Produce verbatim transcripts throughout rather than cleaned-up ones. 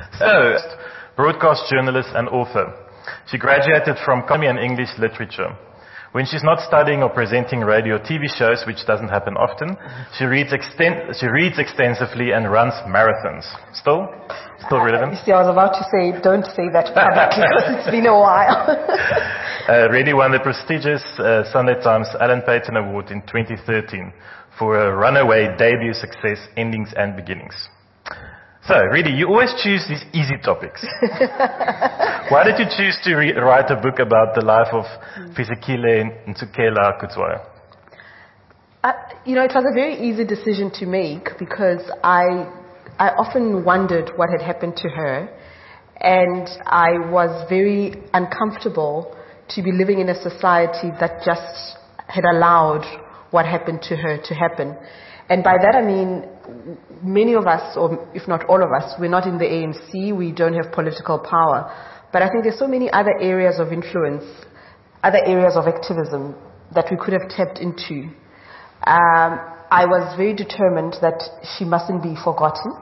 So, broadcast journalist and author. She graduated from Economy and English Literature. When she's not studying or presenting radio or T V shows, which doesn't happen often, she reads, exten- she reads extensively and runs marathons. Still? Still relevant? Uh, you see, I was about to say, don't say that publicly because it's been a while. uh, Reddy won the prestigious uh, Sunday Times Alan Payton Award in twenty thirteen for a runaway debut success, Endings and Beginnings. So, Reddy, you always choose these easy topics. Why did you choose to re- write a book about the life of Fisekile Ntsukela Kudzwai? Uh, you know, it was a very easy decision to make because I, I often wondered what had happened to her, and I was very uncomfortable to be living in a society that just had allowed what happened to her to happen. And by that I mean, many of us, or if not all of us, we're not in the A N C, we don't have political power. But I think there's so many other areas of influence, other areas of activism that we could have tapped into. Um, I was very determined that she mustn't be forgotten.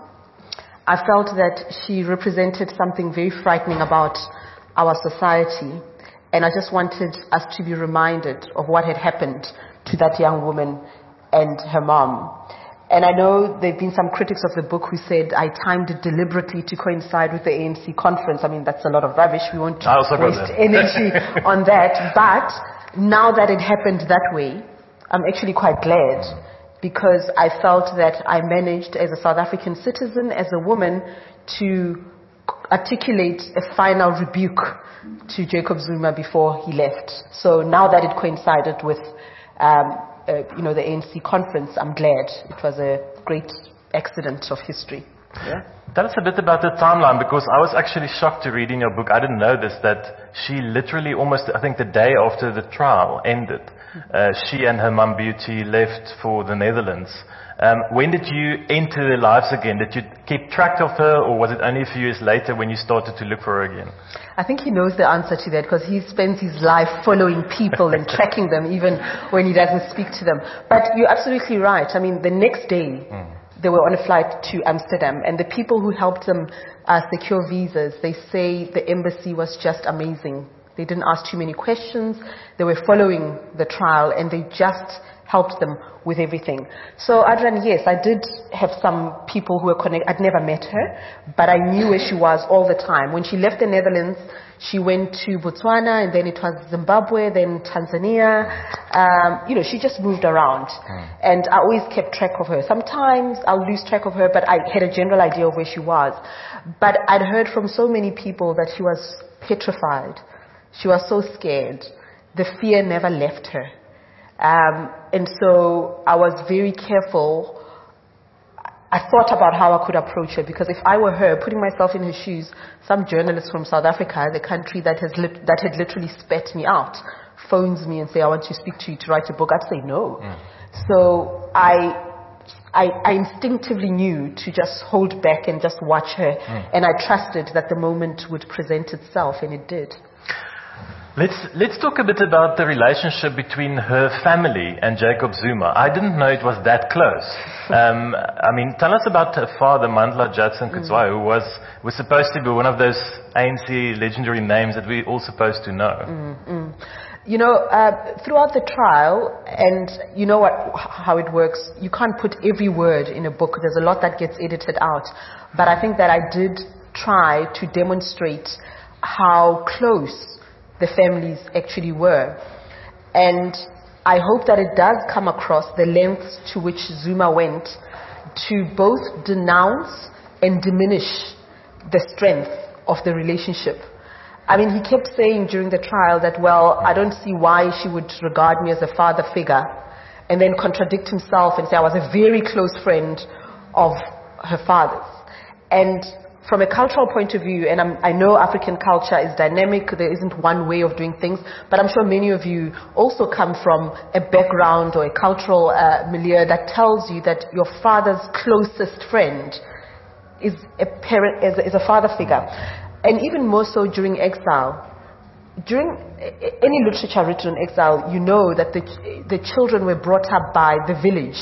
I felt that she represented something very frightening about our society. And I just wanted us to be reminded of what had happened to that young woman and her mom. And I know there have been some critics of the book who said I timed it deliberately to coincide with the A N C conference. I mean, that's a lot of rubbish. We won't waste energy on that. But now that it happened that way, I'm actually quite glad, because I felt that I managed as a South African citizen, as a woman, to articulate a final rebuke to Jacob Zuma before he left. So now that it coincided with um, Uh, you know, the A N C conference, I'm glad. It was a great accident of history. Yeah. Tell us a bit about the timeline, because I was actually shocked to read in your book, I didn't know this, that she literally almost, I think the day after the trial ended, uh, she and her mum Beauty left for the Netherlands. Um, when did you enter their lives again? Did you keep track of her, or was it only a few years later when you started to look for her again? I think he knows the answer to that, because he spends his life following people and tracking them even when he doesn't speak to them. But you're absolutely right. I mean, the next day, mm. they were on a flight to Amsterdam, and the people who helped them uh, secure visas, they say the embassy was just amazing. They didn't ask too many questions. They were following the trial, and they just helped them with everything. So, Adrian, yes, I did have some people who were connected. I'd never met her, but I knew where she was all the time. When she left the Netherlands, she went to Botswana, and then it was Zimbabwe, then Tanzania. Um, you know, she just moved around. Mm. And I always kept track of her. Sometimes I'll lose track of her, but I had a general idea of where she was. But I'd heard from so many people that she was petrified. She was so scared. The fear never left her. Um, and so I was very careful. I thought about how I could approach her, because if I were her, putting myself in her shoes, some journalist from South Africa, the country that has lit- that had literally spat me out, phones me and say, I want to speak to you to write a book, I'd say no. Mm. So I, I, I instinctively knew to just hold back and just watch her, mm. and I trusted that the moment would present itself, and it did. Let's, let's talk a bit about the relationship between her family and Jacob Zuma. I didn't know it was that close. Um, I mean, tell us about her father, Mandla Judson Kudzwai, mm. who was, was supposed to be one of those A N C legendary names that we're all supposed to know. Mm-hmm. You know, uh, throughout the trial, and you know what, how it works, you can't put every word in a book. There's a lot that gets edited out. But I think that I did try to demonstrate how close the families actually were. And I hope that it does come across the lengths to which Zuma went to both denounce and diminish the strength of the relationship. I mean, he kept saying during the trial that, well, I don't see why she would regard me as a father figure, and then contradict himself and say I was a very close friend of her father's. And from a cultural point of view, and I'm, I know African culture is dynamic, there isn't one way of doing things, but I'm sure many of you also come from a background or a cultural uh, milieu that tells you that your father's closest friend is a parent, is a, is a father figure. And even more so during exile. During any literature written in exile, you know that the, the children were brought up by the village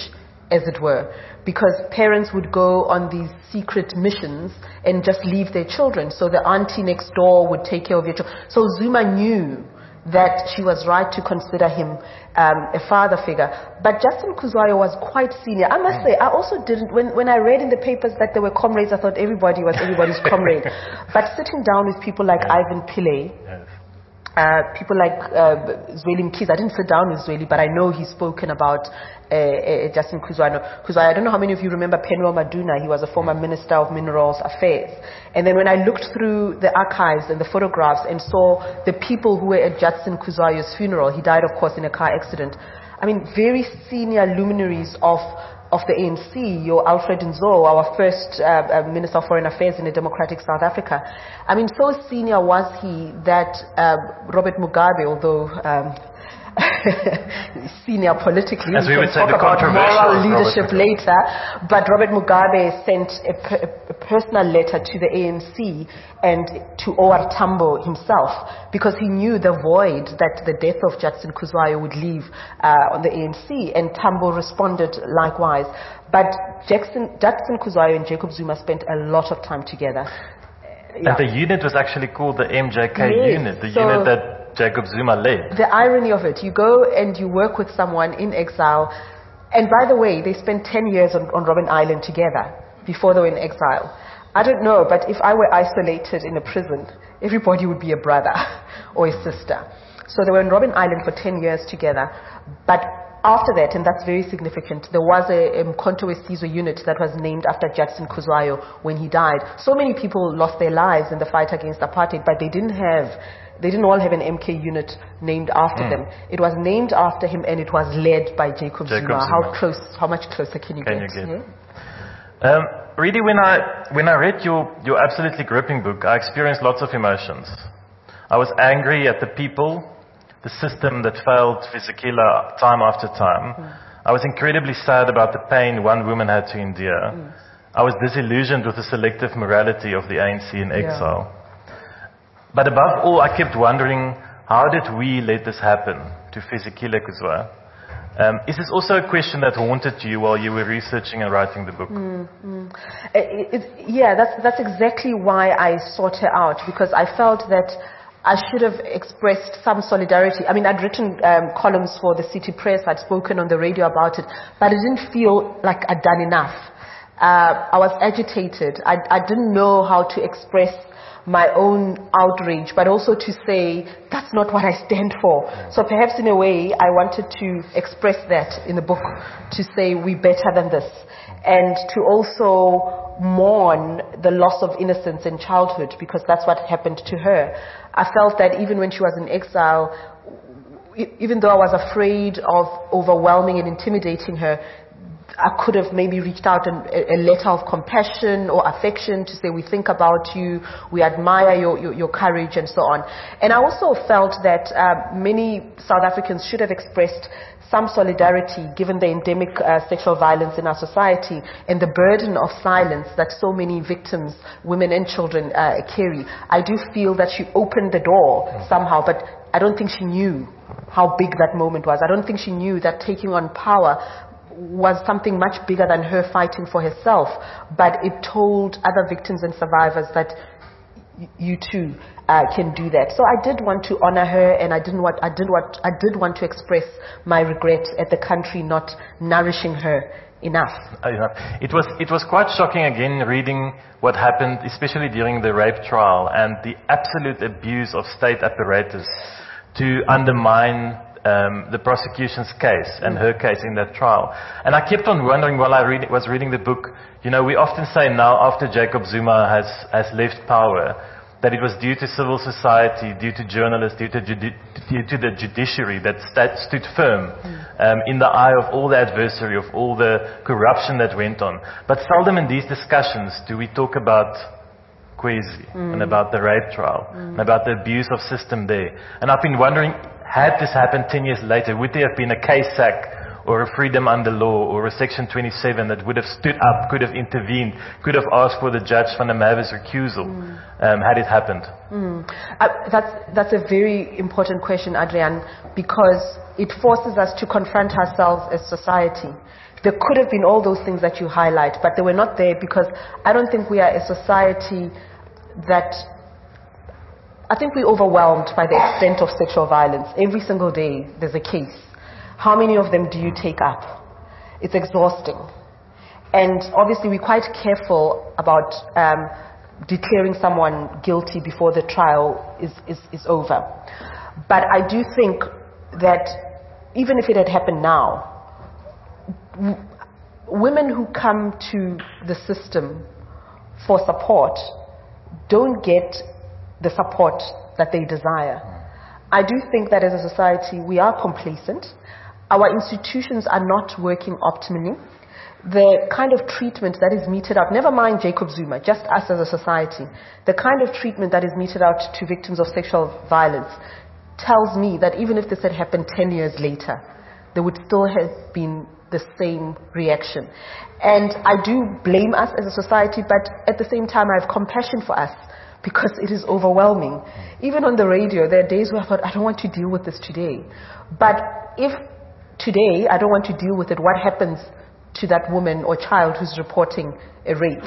as it were, because parents would go on these secret missions and just leave their children. So the auntie next door would take care of your children. So Zuma knew that she was right to consider him um, a father figure. But Justin Kuzwayo was quite senior. I must say, I also didn't, when, when I read in the papers that there were comrades, I thought everybody was everybody's comrade. But sitting down with people like Ivan Pillay, Yes. Uh, people like uh, Zweli Mkhize. I didn't sit down with Zweli, but I know he's spoken about uh, uh, Justin Kuzwayo. Kuzwayo. I don't know how many of you remember Penro Maduna. He was a former Minister of Minerals Affairs. And then when I looked through the archives and the photographs and saw the people who were at Justin Kuzwayo's funeral, he died, of course, in a car accident. I mean, very senior luminaries of of the A N C, your Alfred Nzo, our first uh, uh, Minister of Foreign Affairs in a democratic South Africa. I mean, so senior was he that uh, Robert Mugabe, although um, senior politically, As we we would can say, talk the about moral controversial leadership Robert later, but Robert Mugabe sent a, per, a personal letter to the A N C and to O R Tambo himself, because he knew the void that the death of Justin Kuzwayo would leave uh, on the A N C, and Tambo responded likewise. But Jackson, Justin Kuzwayo and Jacob Zuma spent a lot of time together. Yeah. And the unit was actually called the M J K Yes, unit, the so unit that Jacob Zuma led. The irony of it, you go and you work with someone in exile, and by the way, they spent ten years on, on Robben Island together before they were in exile. I don't know, but if I were isolated in a prison, everybody would be a brother or a sister. So they were on Robben Island for ten years together. But after that, and that's very significant, there was a Mkhonto Wesizwe unit that was named after Justin Kuzwayo when he died. So many people lost their lives in the fight against apartheid, but they didn't have, they didn't all have an M K unit named after mm. them. It was named after him, and it was led by Jacob, Jacob Zuma. Zuma. How close, how much closer can you Can get? you get? Yeah? Um, really, when I when I read your your absolutely gripping book, I experienced lots of emotions. I was angry at the people, the system that failed Fizikela time after time. Mm. I was incredibly sad about the pain one woman had to endure. Mm. I was disillusioned with the selective morality of the A N C in exile. Yeah. But above all, I kept wondering, how did we let this happen to Fizikela Kuzwayo? Um, is this also a question that haunted you while you were researching and writing the book? Mm, mm. It, it, yeah, that's, that's exactly why I sought her out, because I felt that I should have expressed some solidarity. I mean, I'd written um, columns for the City Press, I'd spoken on the radio about it, but I didn't feel like I'd done enough. Uh, I was agitated. I, I didn't know how to express my own outrage, but also to say, that's not what I stand for. So perhaps in a way, I wanted to express that in the book, to say we're better than this, and to also mourn the loss of innocence in childhood, because that's what happened to her. I felt that even when she was in exile, even though I was afraid of overwhelming and intimidating her, I could have maybe reached out an, a letter of compassion or affection to say, we think about you, we admire your, your, your courage, and so on. And I also felt that uh, many South Africans should have expressed some solidarity given the endemic uh, sexual violence in our society and the burden of silence that so many victims, women and children, uh, carry. I do feel that she opened the door somehow, but I don't think she knew how big that moment was. I don't think she knew that taking on power was something much bigger than her fighting for herself, but it told other victims and survivors that y- you too uh, can do that. So I did want to honor her, and I didn't want, I did want, I did want to express my regret at the country not nourishing her enough. It was, it was quite shocking again reading what happened, especially during the rape trial, and the absolute abuse of state apparatus to undermine Um, the prosecution's case and her case in that trial. And I kept on wondering while I read, was reading the book, you know, we often say now after Jacob Zuma has, has left power that it was due to civil society, due to journalists, due to, judi- due to the judiciary that st- stood firm um, in the eye of all the adversary, of all the corruption that went on. But seldom in these discussions do we talk about Kwezi mm. and about the rape trial mm. and about the abuse of system there. And I've been wondering, had this happened ten years later, would there have been a K S A C or a freedom under law or a Section twenty-seven that would have stood up, could have intervened, could have asked for the judge van der Merwe's recusal mm. um, had it happened? Mm. Uh, that's, that's a very important question, Adrian, because it forces us to confront ourselves as society. there could have been all those things that you highlight, but they were not there because I don't think we are a society that, I think we're overwhelmed by the extent of sexual violence. Every single day there's a case. How many of them do you take up? It's exhausting. And obviously we're quite careful about um, declaring someone guilty before the trial is, is, is over. But I do think that even if it had happened now, w- women who come to the system for support don't get the support that they desire. I do think that as a society we are complacent. Our institutions are not working optimally. The kind of treatment that is meted out, never mind Jacob Zuma, just us as a society, the kind of treatment that is meted out to victims of sexual violence tells me that even if this had happened ten years later, there would still have been the same reaction. And I do blame us as a society, but at the same time I have compassion for us because it is overwhelming. Even on the radio, there are days where I thought, I don't want to deal with this today. But if today I don't want to deal with it, what happens to that woman or child who's reporting a rape?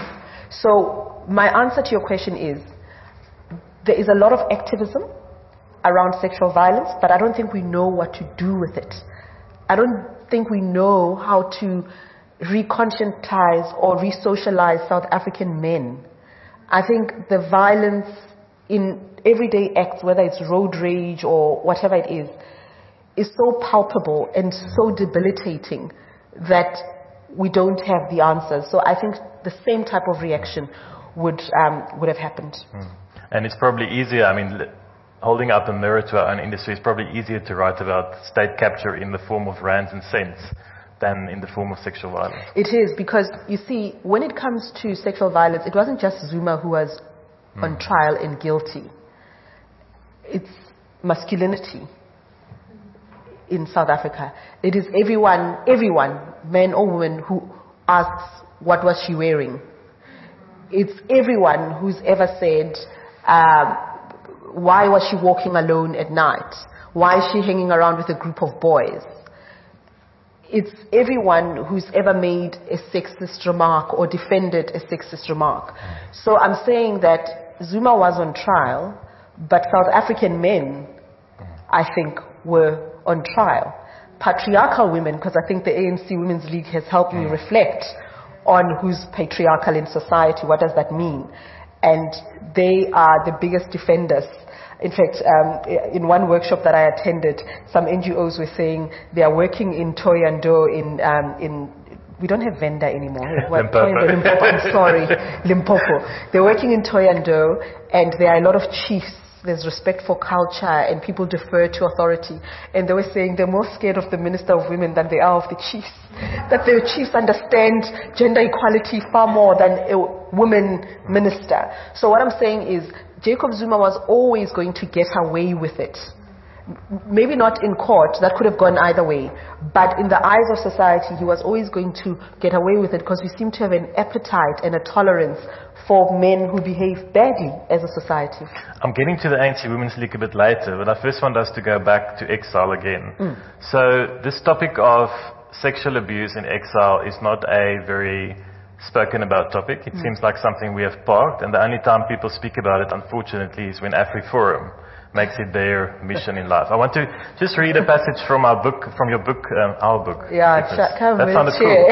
So my answer to your question is, there is a lot of activism around sexual violence, but I don't think we know what to do with it. I don't think we know how to reconscientize or re-socialize South African men. I think the violence in everyday acts, whether it's road rage or whatever it is, is so palpable and so debilitating that we don't have the answers. So I think the same type of reaction would um, would have happened. Mm. And it's probably easier, I mean, holding up a mirror to our own industry, it's probably easier to write about state capture in the form of rands and cents than in the form of sexual violence. It is, because you see, when it comes to sexual violence, it wasn't just Zuma who was mm. on trial and guilty. It's masculinity in South Africa. It is everyone, everyone, man or woman, who asks, what was she wearing? It's everyone who's ever said, um, why was she walking alone at night? Why is she hanging around with a group of boys? It's everyone who's ever made a sexist remark or defended a sexist remark. So I'm saying that Zuma was on trial, but South African men, I think, were on trial. Patriarchal women, because I think the A N C Women's League has helped me reflect on who's patriarchal in society, what does that mean? And they are the biggest defenders. In fact, um, in one workshop that I attended, some N G Os were saying they are working in Thohoyandou in, um, in we don't have Venda anymore. What, Limpopo. Limpopo, I'm sorry, Limpopo. They're working in Thohoyandou, and there are a lot of chiefs. There's respect for culture and people defer to authority. And they were saying they're more scared of the Minister of Women than they are of the chiefs. That the chiefs understand gender equality far more than a woman minister. So what I'm saying is Jacob Zuma was always going to get away with it. Maybe not in court, that could have gone either way. But in the eyes of society, he was always going to get away with it because we seem to have an appetite and a tolerance for men who behave badly as a society. I'm getting to the A N C Women's League a bit later, but I first want us to go back to exile again. Mm. So this topic of sexual abuse in exile is not a very spoken about topic. It mm. seems like something we have parked, and the only time people speak about it, unfortunately, is when AfriForum makes it their mission in life. I want to just read a passage from our book, from your book, um, our book. Yeah, ch- come that sounded cool.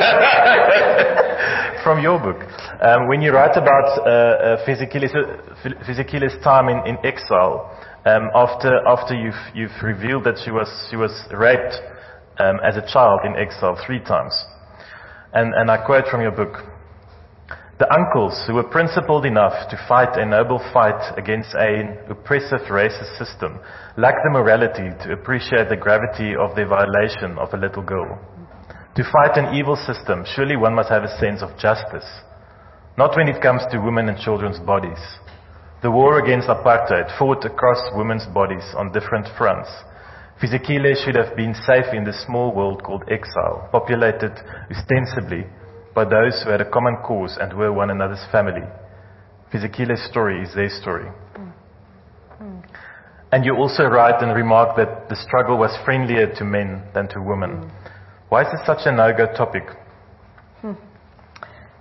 From your book. Um, when you write about uh, uh, Fisikile's time in, in exile, um, after after you've you've revealed that she was she was raped um, as a child in exile three times, and and I quote from your book. The uncles who were principled enough to fight a noble fight against an oppressive racist system lacked the morality to appreciate the gravity of their violation of a little girl. To fight an evil system, surely one must have a sense of justice. Not when it comes to women and children's bodies. The war against apartheid fought across women's bodies on different fronts. Fisikile should have been safe in the small world called exile, populated ostensibly by those who had a common cause and were one another's family. Fisikile's story is their story. Mm. Mm. And you also write and remark that the struggle was friendlier to men than to women. Mm. Why is this such a no-go topic?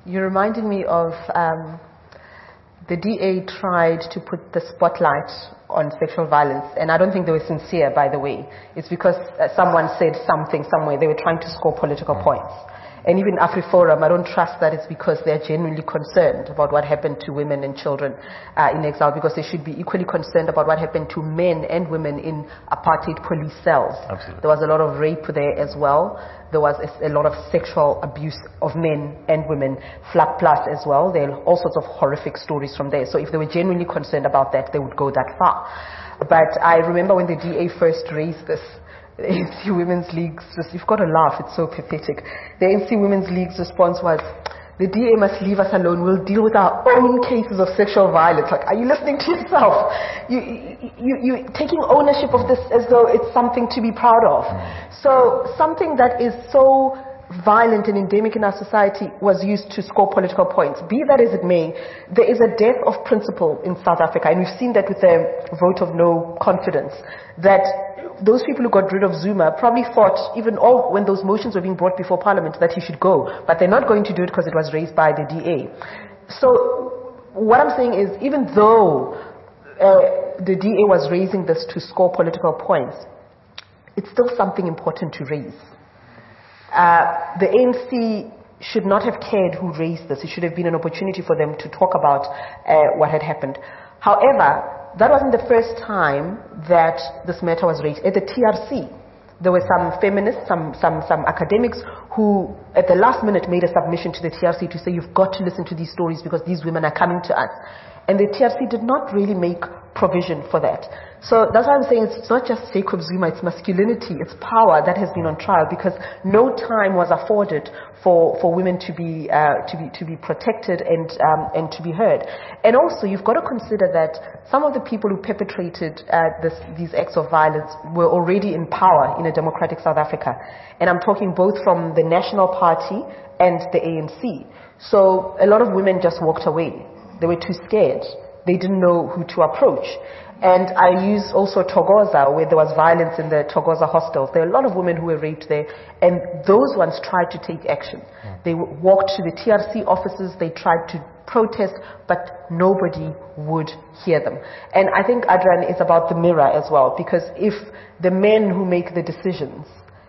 You're reminding me of um, the D A tried to put the spotlight on sexual violence, and I don't think they were sincere, by the way. It's because uh, someone said something somewhere. They were trying to score political points. And even AfriForum, I don't trust that it's because they're genuinely concerned about what happened to women and children uh, in exile, because they should be equally concerned about what happened to men and women in apartheid police cells. Absolutely. There was a lot of rape there as well. There was a, a lot of sexual abuse of men and women, flat plus as well. There are all sorts of horrific stories from there. So if they were genuinely concerned about that, they would go that far. But I remember when the D A first raised this, the A N C Women's League's, just, you've got to laugh, it's so pathetic. The A N C Women's League's response was, the D A must leave us alone, we'll deal with our own cases of sexual violence. Like, are you listening to yourself? You, you, you, taking ownership of this as though it's something to be proud of. So something that is so violent and endemic in our society was used to score political points. Be that as it may, there is a death of principle in South Africa, and we've seen that with the vote of no confidence, that those people who got rid of Zuma probably thought, even all, when those motions were being brought before Parliament, that he should go. But they're not going to do it because it was raised by the D A. So what I'm saying is, even though uh, the D A was raising this to score political points, it's still something important to raise. Uh, the A N C should not have cared who raised this. It should have been an opportunity for them to talk about uh, what had happened. However, that wasn't the first time that this matter was raised. At the T R C, there were some feminists, some, some, some academics who at the last minute made a submission to the T R C to say, you've got to listen to these stories because these women are coming to us. And the T R C did not really make provision for that. So that's why I'm saying it's not just Jacob Zuma, it's masculinity, it's power that has been on trial, because no time was afforded for, for women to be, uh, to be, to be protected and, um, and to be heard. And also, you've got to consider that some of the people who perpetrated uh, this, these acts of violence were already in power in a democratic South Africa. And I'm talking both from the National Party and the A N C. So a lot of women just walked away. They were too scared. They didn't know who to approach. And I use also Thokoza, where there was violence in the Thokoza hostels. There are a lot of women who were raped there, and those ones tried to take action. Mm. They walked to the T R C offices, they tried to protest, but nobody would hear them. And I think, Adrian, is about the mirror as well, because if the men who make the decisions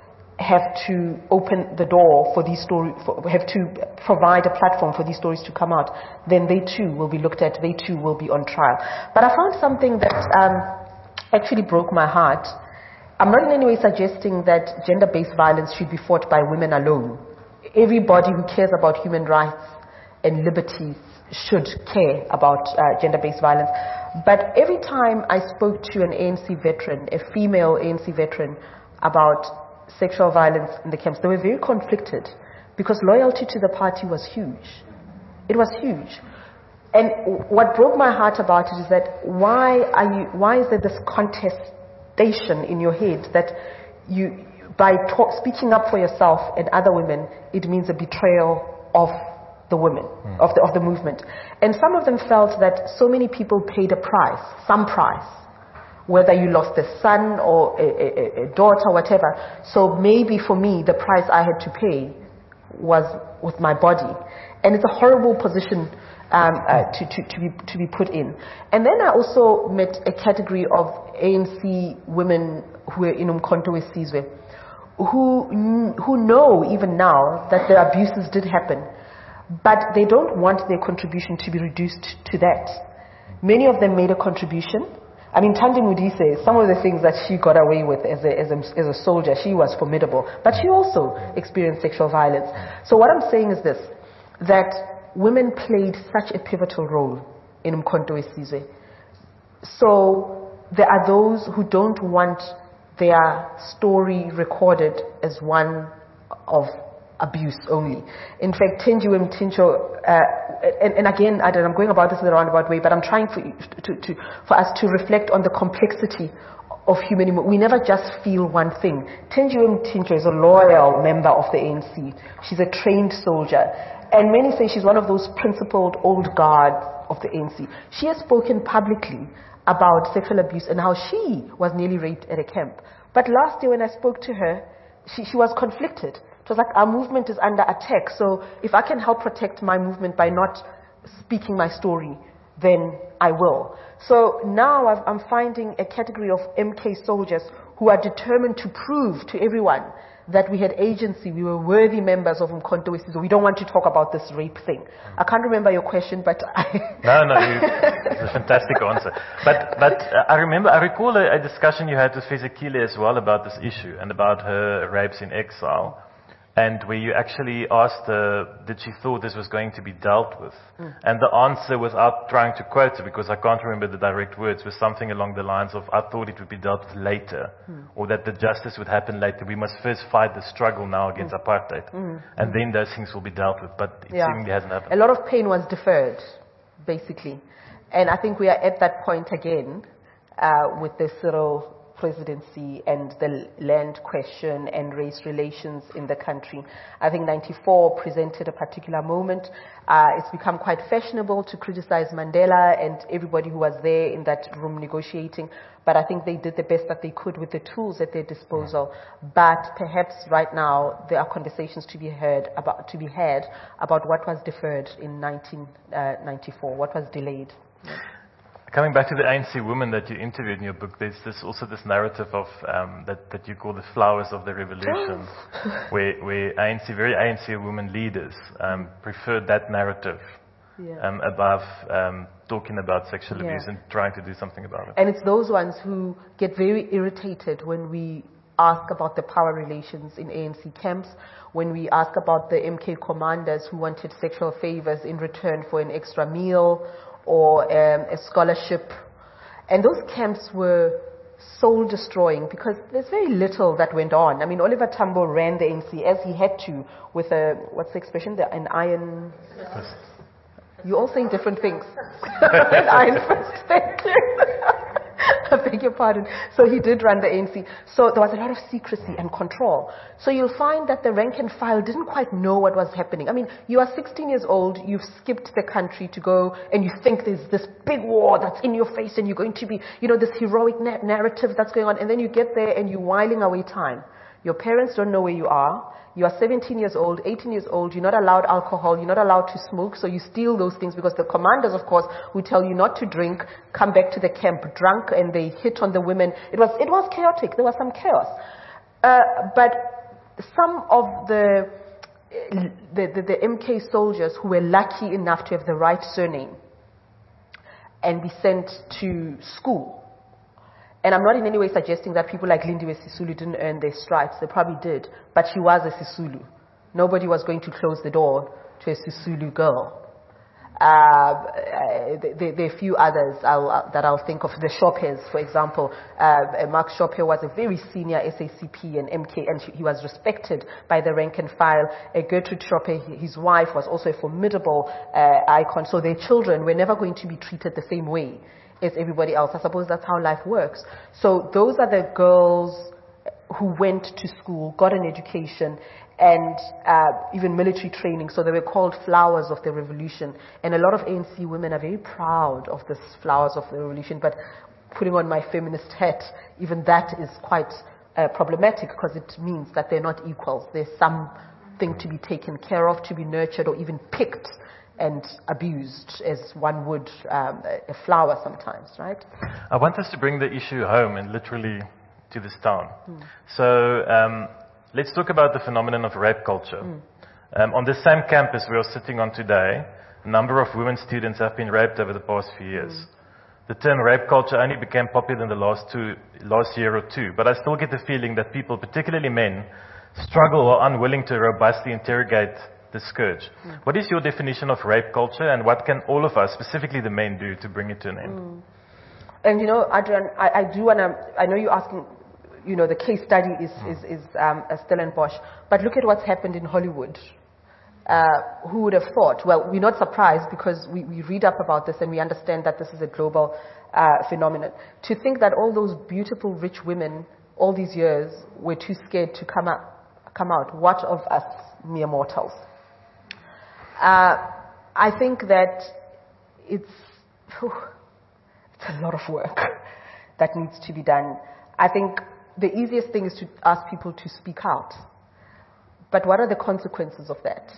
have to open the door for these stories, have to provide a platform for these stories to come out, then they too will be looked at, they too will be on trial. But I found something that um, actually broke my heart. I'm not in any way suggesting that gender-based violence should be fought by women alone. Everybody who cares about human rights and liberties should care about uh, gender-based violence. But every time I spoke to an A N C veteran, a female A N C veteran, about sexual violence in the camps, they were very conflicted, because loyalty to the party was huge. It was huge. And what broke my heart about it is that why are you, why is there this contestation in your head that you, by talk, speaking up for yourself and other women, it means a betrayal of the women, mm. of the, of the movement. And some of them felt that so many people paid a price, some price, whether you lost a son or a, a, a daughter, whatever. So maybe for me, the price I had to pay was with my body. And it's a horrible position um, uh, to, to, to, be, to be put in. And then I also met a category of A N C women who are in Umkhonto weSizwe, who, who know even now that the abuses did happen, but they don't want their contribution to be reduced to that. Many of them made a contribution. I mean, Thandi Modise, some of the things that she got away with as a, as, a, as a soldier, she was formidable. But she also experienced sexual violence. So what I'm saying is this, that women played such a pivotal role in Umkhonto weSizwe. So there are those who don't want their story recorded as one of abuse only. In fact, Thenjiwe Mtintso, uh, and, and again, I don't, I'm going about this in a roundabout way, but I'm trying for, to, to, for us to reflect on the complexity of human emotion. We never just feel one thing. Thenjiwe Mtintso is a loyal member of the A N C. She's a trained soldier. And many say she's one of those principled old guards of the A N C. She has spoken publicly about sexual abuse and how she was nearly raped at a camp. But last year when I spoke to her, she, she was conflicted. It It was like our movement is under attack. So if I can help protect my movement by not speaking my story, then I will. So now I've, I'm finding a category of M K soldiers who are determined to prove to everyone that we had agency, we were worthy members of Umkhonto weSizwe. We don't want to talk about this rape thing. I can't remember your question, but I... No, no, you, it's a fantastic answer. But, but uh, I remember, I recall a, a discussion you had with Fezekile as well about this issue and about her rapes in exile. And where you actually asked her that she thought this was going to be dealt with. Mm. And the answer, without trying to quote her, because I can't remember the direct words, was something along the lines of, I thought it would be dealt with later, mm. or that the justice would happen later. We must first fight the struggle now against mm. apartheid, mm. and mm. then those things will be dealt with. But it yeah. seemingly hasn't happened. A lot of pain was deferred, basically. And I think we are at that point again uh, with the Cyril presidency and the land question and race relations in the country. I think ninety-four presented a particular moment. Uh, it's become quite fashionable to criticize Mandela and everybody who was there in that room negotiating, but I think they did the best that they could with the tools at their disposal. But perhaps right now there are conversations to be heard about, to be had about what was deferred in nineteen ninety-four, what was delayed. Yeah. Coming back to the A N C women that you interviewed in your book, there's this, also this narrative of um, that, that you call the flowers of the revolution, where, where A N C, very A N C women leaders um, preferred that narrative yeah. um, above um, talking about sexual abuse yeah. and trying to do something about it. And it's those ones who get very irritated when we ask about the power relations in A N C camps, when we ask about the M K commanders who wanted sexual favors in return for an extra meal, or um, a scholarship. And those camps were soul-destroying because there's very little that went on. I mean, Oliver Tambo ran the A N C as he had to with a, what's the expression, the, an iron... Fist. You're all saying different things. An iron fist, thank you. I beg your pardon. So he did run the A N C. So there was a lot of secrecy and control. So you'll find that the rank and file didn't quite know what was happening. I mean, you are sixteen years old, you've skipped the country to go, and you think there's this big war that's in your face, and you're going to be, you know, this heroic na- narrative that's going on, and then you get there and you're whiling away time. Your parents don't know where you are. You are seventeen years old, eighteen years old. You're not allowed alcohol. You're not allowed to smoke. So you steal those things because the commanders, of course, would tell you not to drink, come back to the camp drunk, and they hit on the women. It was, it was chaotic. There was some chaos. Uh, but some of the, the, the, the M K soldiers who were lucky enough to have the right surname and be sent to school. And I'm not in any way suggesting that people like Lindiwe Sisulu didn't earn their stripes. They probably did. But she was a Sisulu. Nobody was going to close the door to a Sisulu girl. Uh, there, there are a few others I'll, that I'll think of. The Shoppers, for example. Uh, Mark Shopper was a very senior S A C P and M K, and he was respected by the rank and file. Uh, Gertrude Shopper, his wife, was also a formidable uh, icon. So their children were never going to be treated the same way as everybody else. I suppose that's how life works. So those are the girls who went to school, got an education, and uh, even military training. So they were called flowers of the revolution. And a lot of A N C women are very proud of this flowers of the revolution. But putting on my feminist hat, even that is quite uh, problematic because it means that they're not equals. There's something to be taken care of, to be nurtured, or even picked and abused as one would um, a flower sometimes, right? I want us to bring the issue home and literally to this town. Mm. So um, let's talk about the phenomenon of rape culture. Mm. Um, on the same campus we are sitting on today, a number of women students have been raped over the past few years. Mm. The term rape culture only became popular in the last, two, last year or two, but I still get the feeling that people, particularly men, struggle or are unwilling to robustly interrogate the scourge. Mm. What is your definition of rape culture, and what can all of us, specifically the men, do to bring it to an end? Mm. And you know, Adrian, I, I do want to, I know you're asking, you know, the case study is, mm. is, is um, Stellenbosch, but look at what's happened in Hollywood. Uh, who would have thought? Well, we're not surprised because we, we read up about this and we understand that this is a global uh, phenomenon. To think that all those beautiful, rich women, all these years, were too scared to come out, come out. What of us mere mortals? Uh, I think that it's, whew, it's a lot of work that needs to be done. I think the easiest thing is to ask people to speak out. But what are the consequences of that?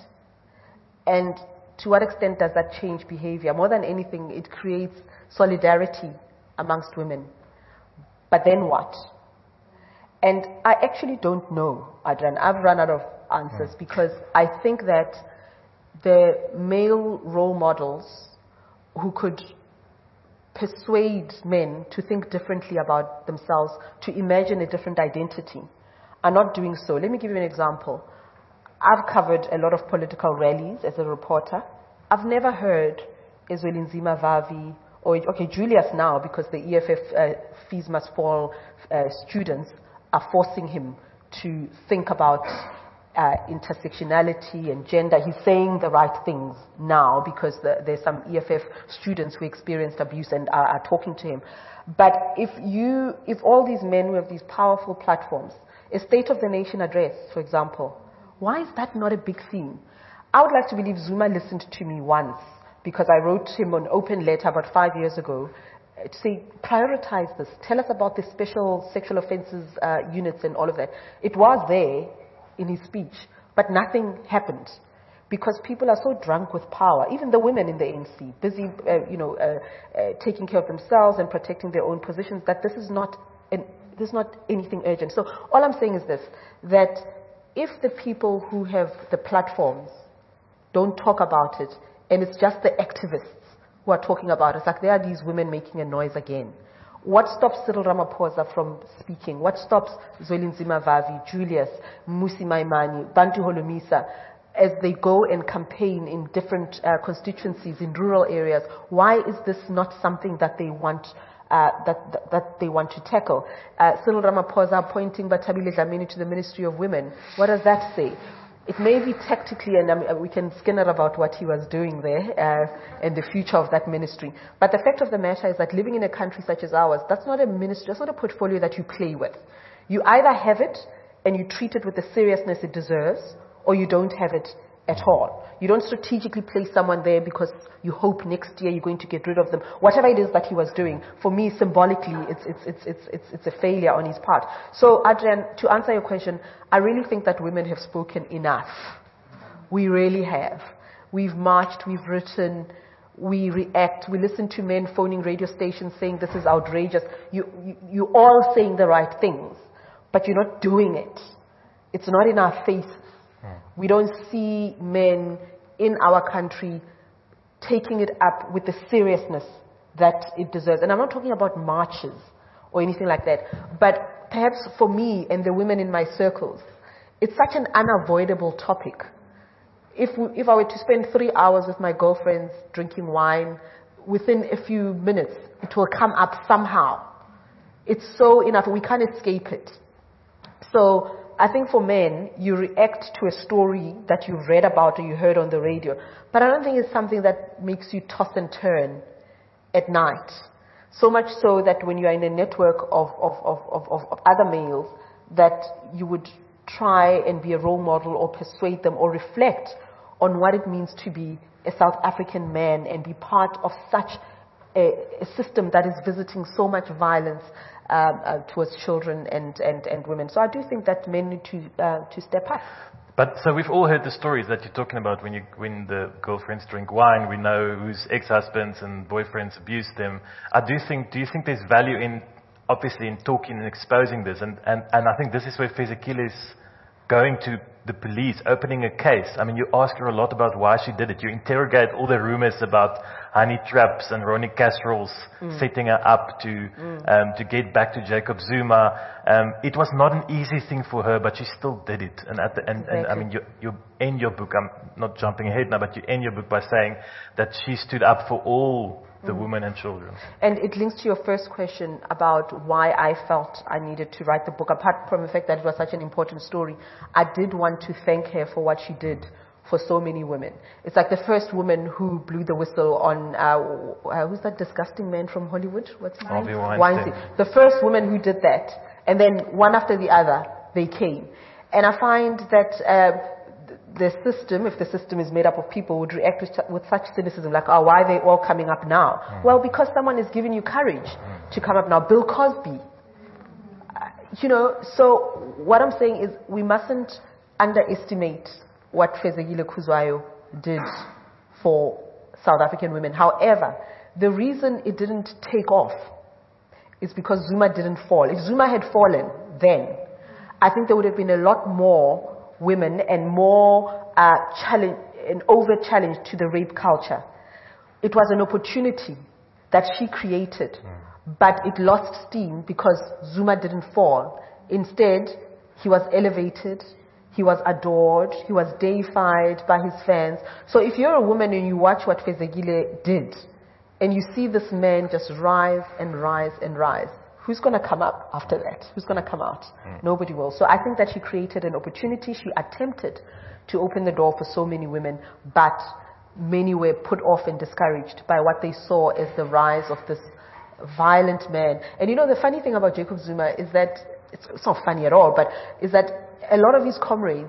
And to what extent does that change behavior? More than anything, it creates solidarity amongst women. But then what? And I actually don't know, Adrian. I've run out of answers because I think that the male role models who could persuade men to think differently about themselves, to imagine a different identity, are not doing so. Let me give you an example. I've covered a lot of political rallies as a reporter. I've never heard Zwelinzima Vavi, or, okay, Julius now, because the E F F uh, fees must fall uh, students are forcing him to think about uh, intersectionality and gender. He's saying the right things now because the, there's some E F F students who experienced abuse and are, are talking to him. But if you, if all these men who have these powerful platforms, a State of the Nation address, for example, why is that not a big theme? I would like to believe Zuma listened to me once because I wrote him an open letter about five years ago to say, prioritize this. Tell us about the special sexual offences uh, units and all of that. It was there in his speech, but nothing happened because people are so drunk with power. Even the women in the A N C, busy, uh, you know, uh, uh, taking care of themselves and protecting their own positions. That this is not, an, this is not anything urgent. So all I'm saying is this: that if the people who have the platforms don't talk about it, and it's just the activists who are talking about it, it's like there are these women making a noise again. What stops Cyril Ramaphosa from speaking? What stops Zwelinzima Vavi, Julius, Musi Maimani, Bantu Holomisa, as they go and campaign in different uh, constituencies in rural areas? Why is this not something that they want uh, that, that that they want to tackle? Uh, Cyril Ramaphosa appointing Batabile Dlamini to the Ministry of Women. What does that say? It may be tactically, and um, we can skinner about what he was doing there uh, and the future of that ministry. But the fact of the matter is that living in a country such as ours, that's not a ministry, that's not a portfolio that you play with. You either have it and you treat it with the seriousness it deserves, or you don't have it at all. You don't strategically place someone there because you hope next year you're going to get rid of them. Whatever it is that he was doing, for me, symbolically, it's, it's, it's, it's, it's, it's a failure on his part. So, Adrian, to answer your question, I really think that women have spoken enough. We really have. We've marched, we've written, we react, we listen to men phoning radio stations saying this is outrageous. You, you, you're all saying the right things, but you're not doing it. It's not in our faces. We don't see men in our country taking it up with the seriousness that it deserves. And I'm not talking about marches or anything like that. But perhaps for me and the women in my circles, it's such an unavoidable topic. If, we, if I were to spend three hours with my girlfriends drinking wine, within a few minutes, it will come up somehow. It's so enough. We can't escape it. So I think for men, you react to a story that you've read about or you heard on the radio. But I don't think it's something that makes you toss and turn at night. So much so that when you are in a network of, of, of, of, of other males, that you would try and be a role model or persuade them or reflect on what it means to be a South African man and be part of such a, a system that is visiting so much violence Um, uh, towards children and, and, and women. So I do think that men need to uh, to step up. But so we've all heard the stories that you're talking about when you when the girlfriends drink wine. We know whose ex-husbands and boyfriends abuse them. I do think. Do you think there's value in obviously in talking and exposing this? And and, and I think this is where Fezekile is going to the police, opening a case. I mean, you ask her a lot about why she did it. You interrogate all the rumors about honey traps and Ronnie Casserols mm. setting her up to mm. um, to get back to Jacob Zuma. Um, it was not an easy thing for her, but she still did it. And at the and, and I mean, you, you end your book. I'm not jumping ahead now, but you end your book by saying that she stood up for all the mm. women and children. And it links to your first question about why I felt I needed to write the book. Apart from the fact that it was such an important story, I did want to thank her for what she did for so many women. It's like the first woman who blew the whistle on, uh, uh, who's that disgusting man from Hollywood? What's his name? Weinstein. Weinstein. The first woman who did that. And then one after the other, they came. And I find that uh, the system, if the system is made up of people, would react with, with such cynicism, like, oh, why are they all coming up now? Mm. Well, because someone is giving you courage mm. to come up now. Bill Cosby. Uh, you know, so what I'm saying is we mustn't underestimate what Fezekile Khuzwayo did for South African women. However, the reason it didn't take off is because Zuma didn't fall. If Zuma had fallen then, I think there would have been a lot more women and more uh, challenge, an over-challenge to the rape culture. It was an opportunity that she created, mm. but it lost steam because Zuma didn't fall. Instead, he was elevated, he was adored, he was deified by his fans. So if you're a woman and you watch what Fezekile did, and you see this man just rise and rise and rise, who's going to come up after that? Who's going to come out? Mm. Nobody will. So I think that she created an opportunity. She attempted to open the door for so many women, but many were put off and discouraged by what they saw as the rise of this violent man. And you know, the funny thing about Jacob Zuma is that, it's, it's not funny at all, but is that a lot of his comrades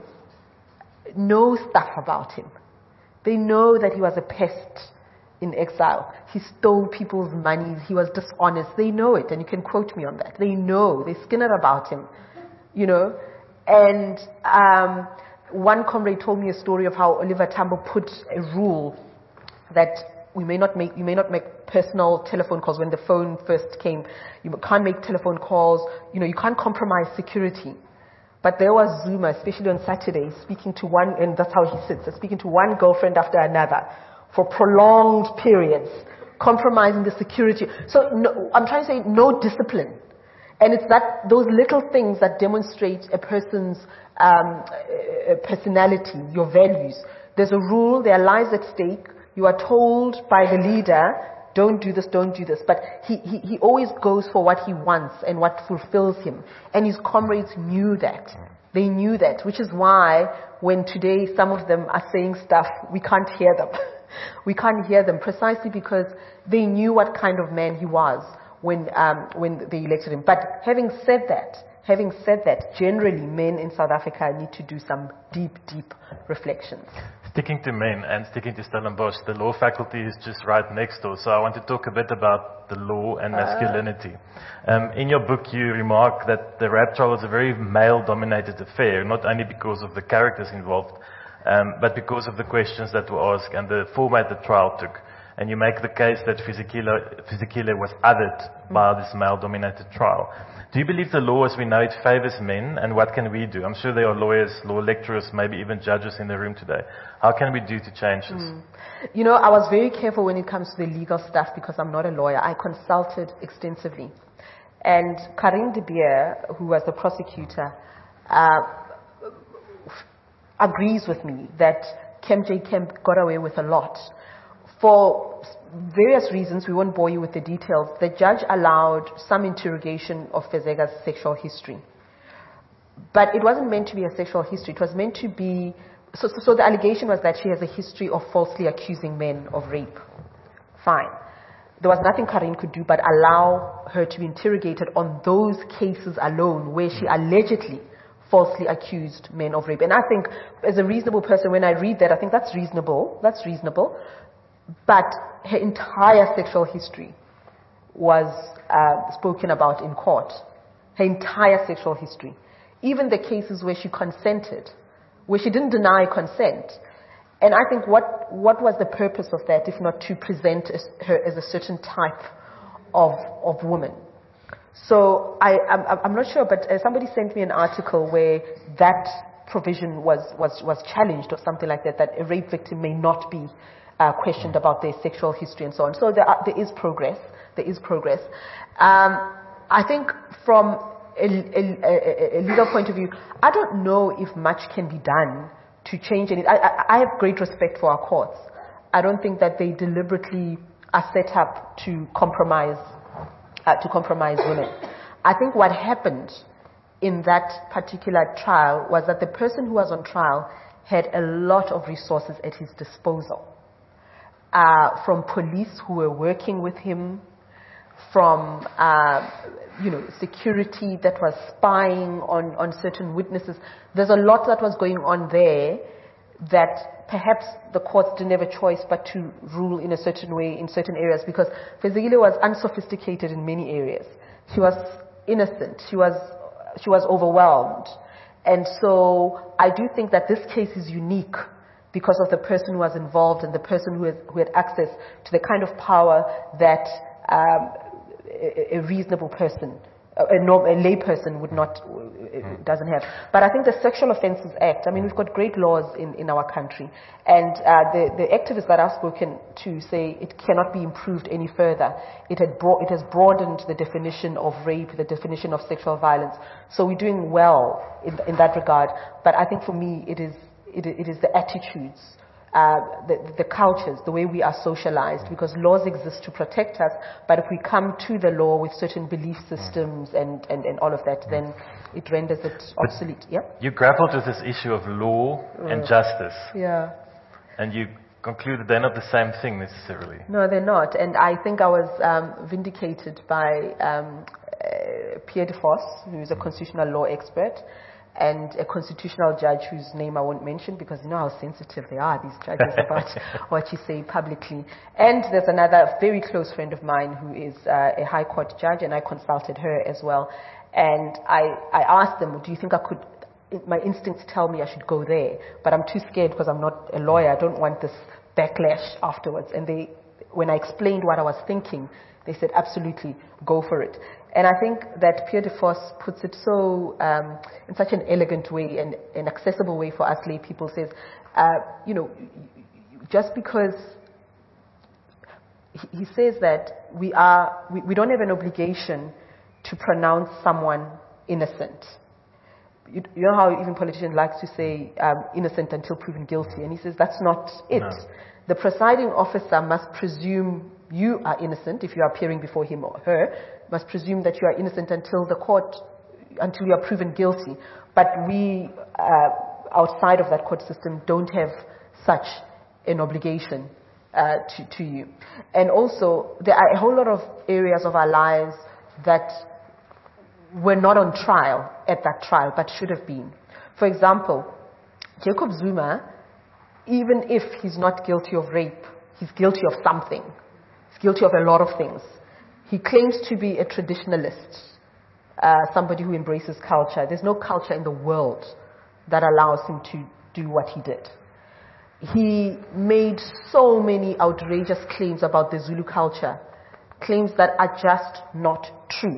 know stuff about him. They know that he was a pest in exile. He stole people's money. He was dishonest. They know it, and you can quote me on that. They know. They skin it about him, you know. And um, one comrade told me a story of how Oliver Tambo put a rule that we may not make, you may not make personal telephone calls. When the phone first came, you can't make telephone calls. You know, you can't compromise security. But there was Zuma, especially on Saturday, speaking to one, and that's how he sits, speaking to one girlfriend after another for prolonged periods, compromising the security. So no, I'm trying to say no discipline. And it's that, those little things that demonstrate a person's um, personality, your values. There's a rule, there are lives at stake. You are told by the leader, don't do this, don't do this. But he, he, he always goes for what he wants and what fulfills him. And his comrades knew that. They knew that, which is why when today some of them are saying stuff, we can't hear them. We can't hear them precisely because they knew what kind of man he was when, um, when they elected him. But having said that, having said that, generally men in South Africa need to do some deep, deep reflections. Sticking to men and sticking to Stellenbosch, the law faculty is just right next door. So I want to talk a bit about the law and masculinity. Uh, um, in your book, you remark that the rape trial was a very male-dominated affair, not only because of the characters involved, um, but because of the questions that were asked and the format the trial took. And you make the case that Fezekile was othered by this male-dominated trial. Do you believe the law as we know it favors men, and what can we do? I'm sure there are lawyers, law lecturers, maybe even judges in the room today. How can we do to change this? Mm. You know, I was very careful when it comes to the legal stuff because I'm not a lawyer. I consulted extensively. And Karine de Beer, who was the prosecutor, uh, agrees with me that Kemp J. Kemp got away with a lot. For various reasons, we won't bore you with the details, the judge allowed some interrogation of Fezega's sexual history. But it wasn't meant to be a sexual history. It was meant to be... So, so, so the allegation was that she has a history of falsely accusing men of rape. Fine. There was nothing Karine could do but allow her to be interrogated on those cases alone where she allegedly falsely accused men of rape. And I think, as a reasonable person, when I read that, I think that's reasonable. That's reasonable. But her entire sexual history was uh, spoken about in court. Her entire sexual history. Even the cases where she consented, where she didn't deny consent. And I think what, what was the purpose of that if not to present as, her as a certain type of, of woman? So I, I'm, I'm not sure, but uh, somebody sent me an article where that provision was, was, was challenged or something like that, that a rape victim may not be Uh, questioned about their sexual history and so on. So there, are, there is progress. There is progress. Um, I think from a, a, a, a legal point of view, I don't know if much can be done to change it. I, I, I have great respect for our courts. I don't think that they deliberately are set up to compromise, uh, to compromise women. I think what happened in that particular trial was that the person who was on trial had a lot of resources at his disposal. Uh, from police who were working with him, from uh, you know, security that was spying on, on certain witnesses. There's a lot that was going on there that perhaps the courts didn't have a choice but to rule in a certain way in certain areas because Fezekile was unsophisticated in many areas. She was innocent. She was, she was overwhelmed. And so I do think that this case is unique because of the person who was involved and the person who, has, who had access to the kind of power that um, a, a reasonable person, a, norm, a lay person would not, mm. doesn't have. But I think the Sexual Offences Act, I mean, we've got great laws in, in our country. And uh, the, the activists that I've spoken to say it cannot be improved any further. It, had brought, it has broadened the definition of rape, the definition of sexual violence. So we're doing well in, in that regard. But I think for me, it is, it, it is the attitudes, Uh, the, the cultures, the way we are socialized, because laws exist to protect us, but if we come to the law with certain belief systems and, and, and all of that, then it renders it obsolete. Yeah? You grappled with this issue of law and Mm. justice, Yeah. and you concluded they're not the same thing necessarily. No, they're not. And I think I was um, vindicated by um, uh, Pierre de Vos, who's a constitutional law expert, and a constitutional judge whose name I won't mention because you know how sensitive they are, these judges, about what you say publicly. And there's another very close friend of mine who is uh, a high court judge, and I consulted her as well. And I, I asked them, do you think I could, my instincts tell me I should go there, but I'm too scared because I'm not a lawyer. I don't want this backlash afterwards. And they, when I explained what I was thinking, they said, absolutely, go for it. And I think that Pierre de Vos puts it so, um, in such an elegant way and an accessible way for us lay people, says, uh, you know, just because, he, he says that we are, we, we don't have an obligation to pronounce someone innocent. You, you know how even politicians like to say um, innocent until proven guilty, and he says that's not it. No. The presiding officer must presume you are innocent if you are appearing before him or her, must presume that you are innocent until the court, until you are proven guilty. But we, uh, outside of that court system, don't have such an obligation uh, to, to you. And also, there are a whole lot of areas of our lives that were not on trial at that trial, but should have been. For example, Jacob Zuma, even if he's not guilty of rape, he's guilty of something. He's guilty of a lot of things. He claims to be a traditionalist, uh, somebody who embraces culture. There's no culture in the world that allows him to do what he did. He made so many outrageous claims about the Zulu culture, claims that are just not true.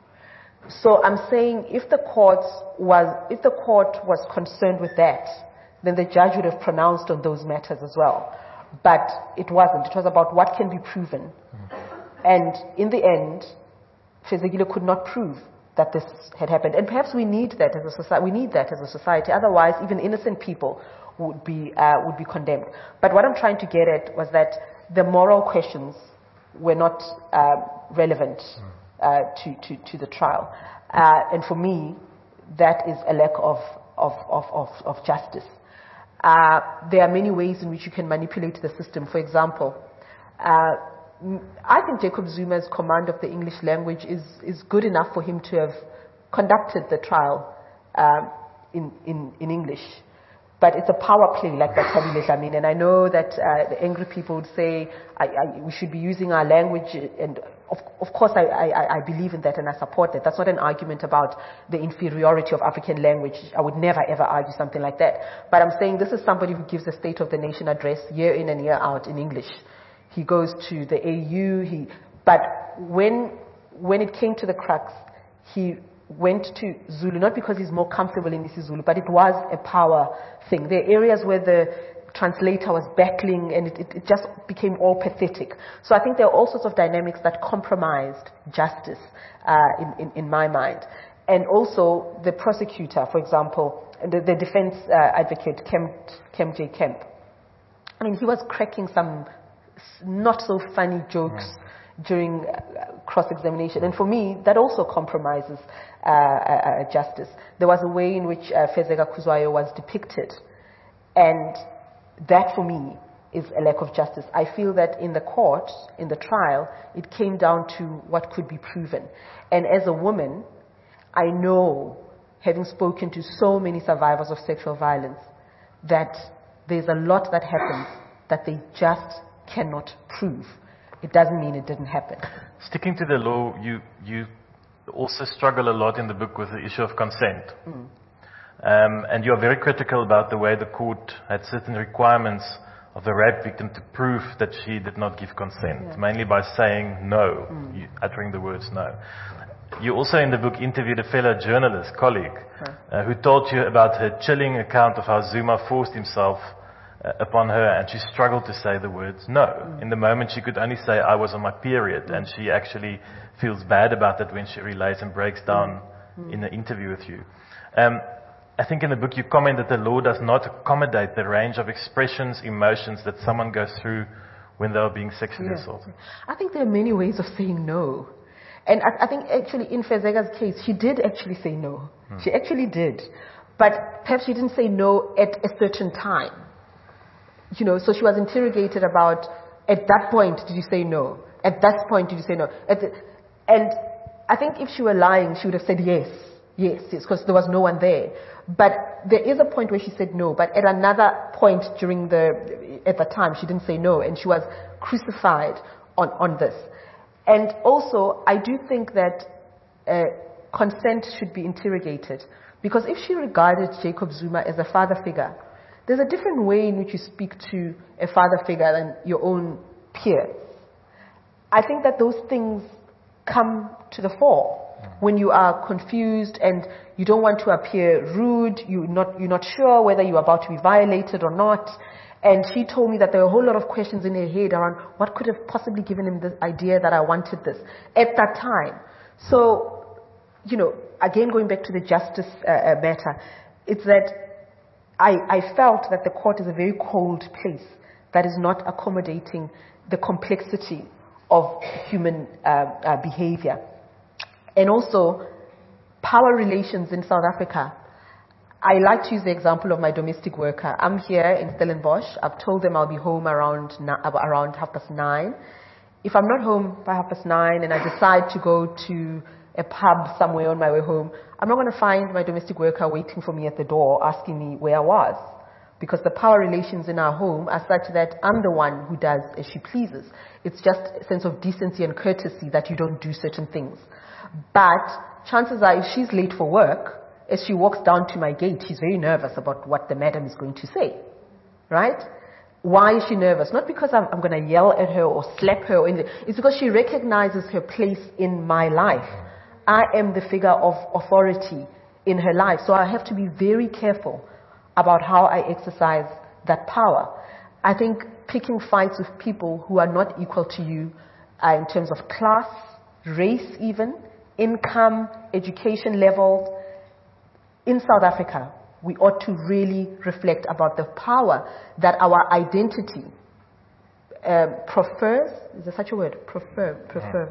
So I'm saying if the court was, if the court was concerned with that, then the judge would have pronounced on those matters as well. But it wasn't. It was about what can be proven. And in the end, Fezekile could not prove that this had happened. And perhaps we need that as a society. We need that as a society. Otherwise, even innocent people would be uh, would be condemned. But what I'm trying to get at was that the moral questions were not uh, relevant uh, to, to to the trial. Uh, and for me, that is a lack of of of of, of justice. Uh, there are many ways in which you can manipulate the system. For example, uh, I think Jacob Zuma's command of the English language is, is good enough for him to have conducted the trial um, in, in, in English. But it's a power play like that, I mean, and I know that uh, the angry people would say I, I, we should be using our language, and of, of course I, I, I believe in that and I support that. That's not an argument about the inferiority of African language. I would never ever argue something like that. But I'm saying this is somebody who gives a State of the Nation address year in and year out in English. He goes to the A U, he, but when, when it came to the crux, he went to Zulu, not because he's more comfortable in isiZulu, but it was a power thing. There are areas where the translator was battling and it, it, it just became all pathetic. So I think there are all sorts of dynamics that compromised justice uh, in, in, in my mind. And also the prosecutor, for example, the, the defense uh, advocate, Kemp, Kemp J. Kemp. I mean, he was cracking some not so funny jokes mm. during uh, cross-examination. And for me, that also compromises uh, uh, justice. There was a way in which uh, Fezeka Kuzwayo was depicted. And that, for me, is a lack of justice. I feel that in the court, in the trial, it came down to what could be proven. And as a woman, I know, having spoken to so many survivors of sexual violence, that there's a lot that happens that they just cannot prove. It doesn't mean it didn't happen. Sticking to the law, you, you also struggle a lot in the book with the issue of consent. Mm. Um, and you're very critical about the way the court had certain requirements of the rape victim to prove that she did not give consent, yeah. mainly by saying no, mm. you, uttering the words no. You also in the book interviewed a fellow journalist, colleague, huh. uh, who told you about her chilling account of how Zuma forced himself uh, upon her, and she struggled to say the words no. Mm. In the moment she could only say, I was on my period, mm. and she actually feels bad about that when she relays and breaks down mm. in an interview with you. Um, I think in the book you comment that the law does not accommodate the range of expressions, emotions that someone goes through when they are being sexually yeah. assaulted. I think there are many ways of saying no. And I, I think actually in Fezega's case, she did actually say no. Hmm. She actually did. But perhaps she didn't say no at a certain time. You know, so she was interrogated about, at that point, did you say no? At that point, did you say no? At the, and I think if she were lying, she would have said yes. Yes, yes, because there was no one there. But there is a point where she said no, but at another point during the, at the time, she didn't say no, and she was crucified on, on this. And also, I do think that uh, consent should be interrogated, because if she regarded Jacob Zuma as a father figure, there's a different way in which you speak to a father figure than your own peers. I think that those things come to the fore when you are confused and you don't want to appear rude, you're not, you're not sure whether you're about to be violated or not. And she told me that there were a whole lot of questions in her head around what could have possibly given him this idea that I wanted this at that time. So, you know, again, going back to the justice uh, matter, it's that I, I felt that the court is a very cold place that is not accommodating the complexity of human uh, uh, behavior. And also, power relations in South Africa. I like to use the example of my domestic worker. I'm here in Stellenbosch. I've told them I'll be home around around half past nine. If I'm not home by half past nine and I decide to go to a pub somewhere on my way home, I'm not going to find my domestic worker waiting for me at the door asking me where I was. Because the power relations in our home are such that I'm the one who does as she pleases. It's just a sense of decency and courtesy that you don't do certain things. But chances are, if she's late for work, as she walks down to my gate, she's very nervous about what the madam is going to say. Right? Why is she nervous? Not because I'm, I'm going to yell at her or slap her. Or anything. It's because she recognizes her place in my life. I am the figure of authority in her life. So I have to be very careful about how I exercise that power. I think picking fights with people who are not equal to you uh, in terms of class, race even, income, education levels. In South Africa, we ought to really reflect about the power that our identity uh, prefers. Is there such a word? Prefer, prefer.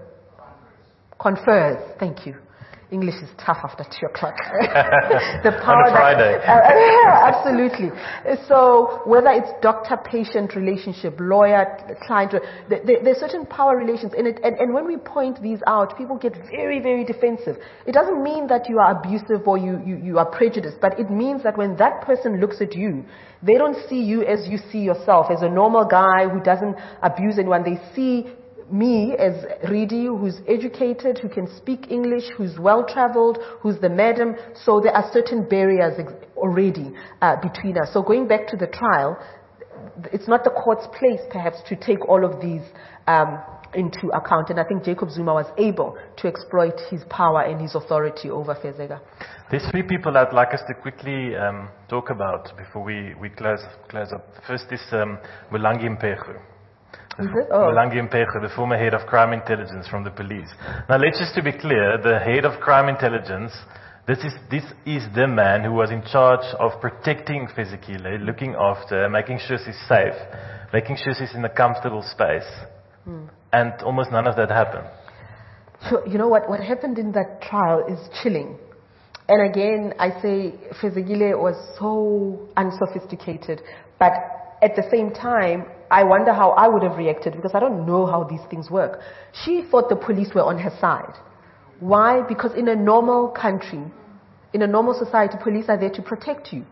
Confers. Thank you. English is tough after two o'clock. The power On a Friday. That, uh, absolutely. So whether it's doctor-patient relationship, lawyer-client, there, there's certain power relations in it. And, and when we point these out, people get very, very defensive. It doesn't mean that you are abusive or you, you, you are prejudiced, but it means that when that person looks at you, they don't see you as you see yourself, as a normal guy who doesn't abuse anyone. They see me as Ridi, who's educated, who can speak English, who's well-traveled, who's the madam. So there are certain barriers already uh, between us. So going back to the trial, it's not the court's place, perhaps, to take all of these um, into account. And I think Jacob Zuma was able to exploit his power and his authority over Fezeka. There's three people I'd like us to quickly um, talk about before we, we close, close up. First is um, Mulangi Mpegu. Is it? Oh. Mulangi Mpegu, the former head of crime intelligence from the police. Now, let's just to be clear, the head of crime intelligence, this is, this is the man who was in charge of protecting Fezekile, looking after, making sure she's safe, making sure she's in a comfortable space. Hmm. And almost none of that happened. So, you know what, what happened in that trial is chilling. And again, I say Fezekile was so unsophisticated, but at the same time, I wonder how I would have reacted because I don't know how these things work. She thought the police were on her side. Why? Because in a normal country, in a normal society, police are there to protect you.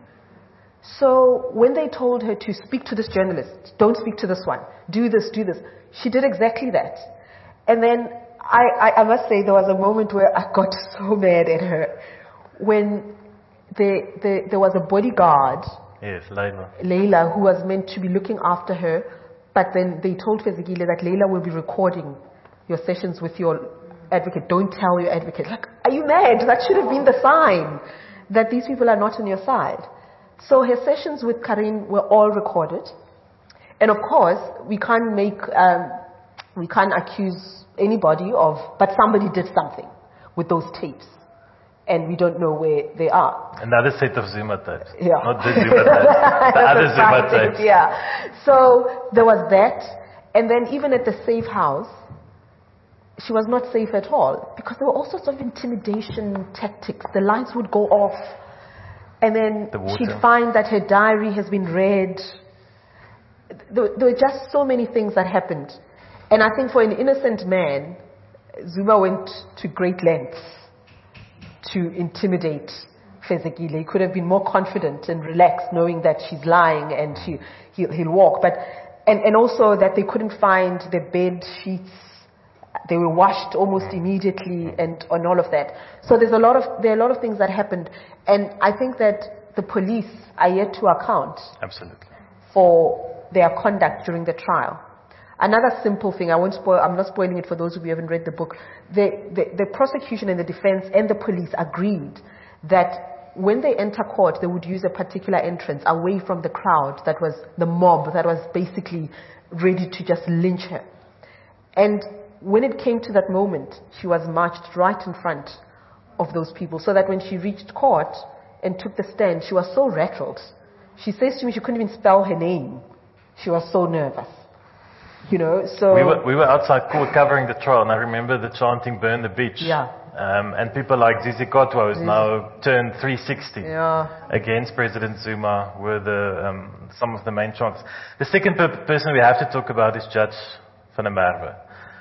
So when they told her to speak to this journalist, don't speak to this one, do this, do this, she did exactly that. And then I, I, I must say there was a moment where I got so mad at her when there, there, there was a bodyguard, Yes, Leila. Leila, who was meant to be looking after her, but then they told Fezekile that Leila will be recording your sessions with your advocate. Don't tell your advocate. Like, are you mad? That should have been the sign that these people are not on your side. So her sessions with Karin were all recorded. And of course, we can't make, um, we can't accuse anybody of, but somebody did something with those tapes. And we don't know where they are. Another set of Zuma tapes. Yeah. Not the Zuma tapes. The other Zuma tapes. Yeah. So there was that. And then even at the safe house, she was not safe at all. Because there were all sorts of intimidation tactics. The lights would go off. And then The she'd find that her diary has been read. There, there were just so many things that happened. And I think for an innocent man, Zuma went to great lengths to intimidate Fezekile. He could have been more confident and relaxed knowing that she's lying and she, he'll, he'll walk. But, and, and also that they couldn't find the bed sheets. They were washed almost immediately and, and all of that. So there's a lot of, there are a lot of things that happened. And I think that the police are yet to account Absolutely. for their conduct during the trial. Another simple thing, I won't spoil, I'm not spoiling it for those who haven't read the book. The, the, the prosecution and the defense and the police agreed that when they enter court, they would use a particular entrance away from the crowd that was the mob that was basically ready to just lynch her. And when it came to that moment, she was marched right in front of those people, so that when she reached court and took the stand, she was so rattled. She says to me she couldn't even spell her name. She was so nervous. You know, so we were we were outside court covering the trial, and I remember the chanting "Burn the beach." Yeah. Um, and people like Zizi Kotwa, who's now turned three sixty Yeah. against President Zuma, were the um, some of the main chants. The second per- person we have to talk about is Judge van der Merwe.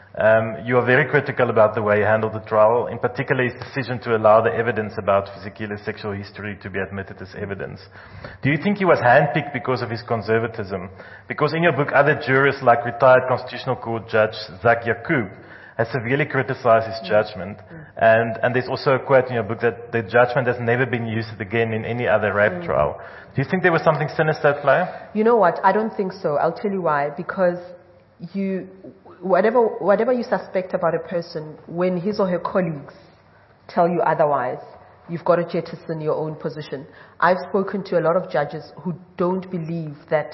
Um, you are very critical about the way he handled the trial, in particular his decision to allow the evidence about Fezekile's sexual history to be admitted as evidence. Do you think he was handpicked because of his conservatism? Because in your book, other jurors like retired Constitutional Court Judge Zak Yacoub has severely criticized his judgment. And, and there's also a quote in your book that the judgment has never been used again in any other rape mm. trial. Do you think there was something sinister at play? You know what? I don't think so. I'll tell you why. Because you... Whatever, whatever you suspect about a person, when his or her colleagues tell you otherwise, you've got to jettison your own position. I've spoken to a lot of judges who don't believe that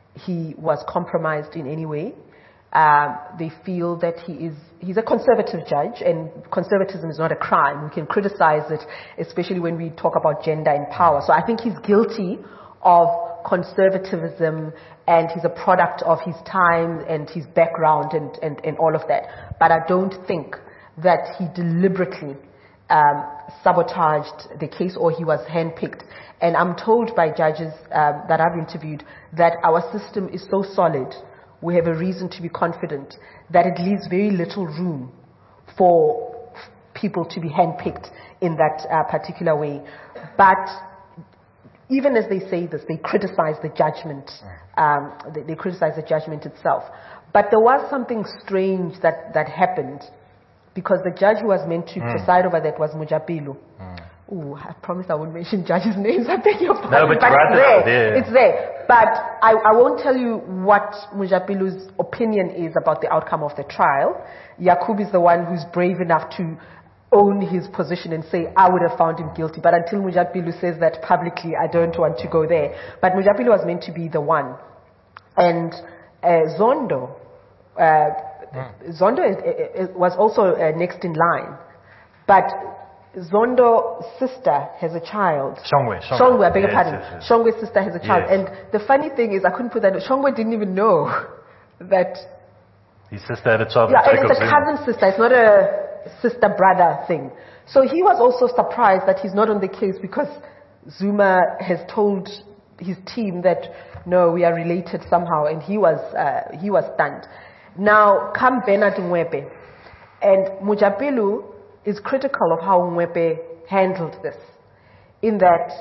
he was compromised in any way. Um, they feel that he is, he's a conservative judge, and conservatism is not a crime. We can criticize it, especially when we talk about gender and power. So I think he's guilty of conservatism, and he's a product of his time and his background and, and, and all of that. But I don't think that he deliberately um, sabotaged the case or he was handpicked. And I'm told by judges um, that I've interviewed that our system is so solid, we have a reason to be confident that it leaves very little room for people to be handpicked in that uh, particular way. But even as they say this, they criticize the judgment. Um, they, they criticize the judgment itself. But there was something strange that, that happened, because the judge who was meant to mm. preside over that was Mujabilu. Mm. Ooh, I promised I wouldn't mention judges' names. I beg your pardon. No, but, but right it's there. there. It's there. But I, I won't tell you what Mujabilu's opinion is about the outcome of the trial. Yacoub is the one who's brave enough to own his position and say, I would have found him guilty. But until Mujabilu says that publicly, I don't want to go there. But Mujabilu was meant to be the one. And uh, Zondo, uh, mm. Zondo is, is, was also uh, next in line. But Zondo's sister has a child. Shongwe. Shongwe, Shongwe I beg your yes, pardon. Yes, yes. Shongwe's sister has a child. Yes. And the funny thing is, I couldn't put that, Shongwe didn't even know that. His sister had a child. Yeah, and it's a cousin sister. It's not a sister-brother thing. So he was also surprised that he's not on the case, because Zuma has told his team that, no, we are related somehow, and he was, uh, he was stunned. Now, come Bernard Mwepe, and Mujabilu is critical of how Mwepe handled this, in that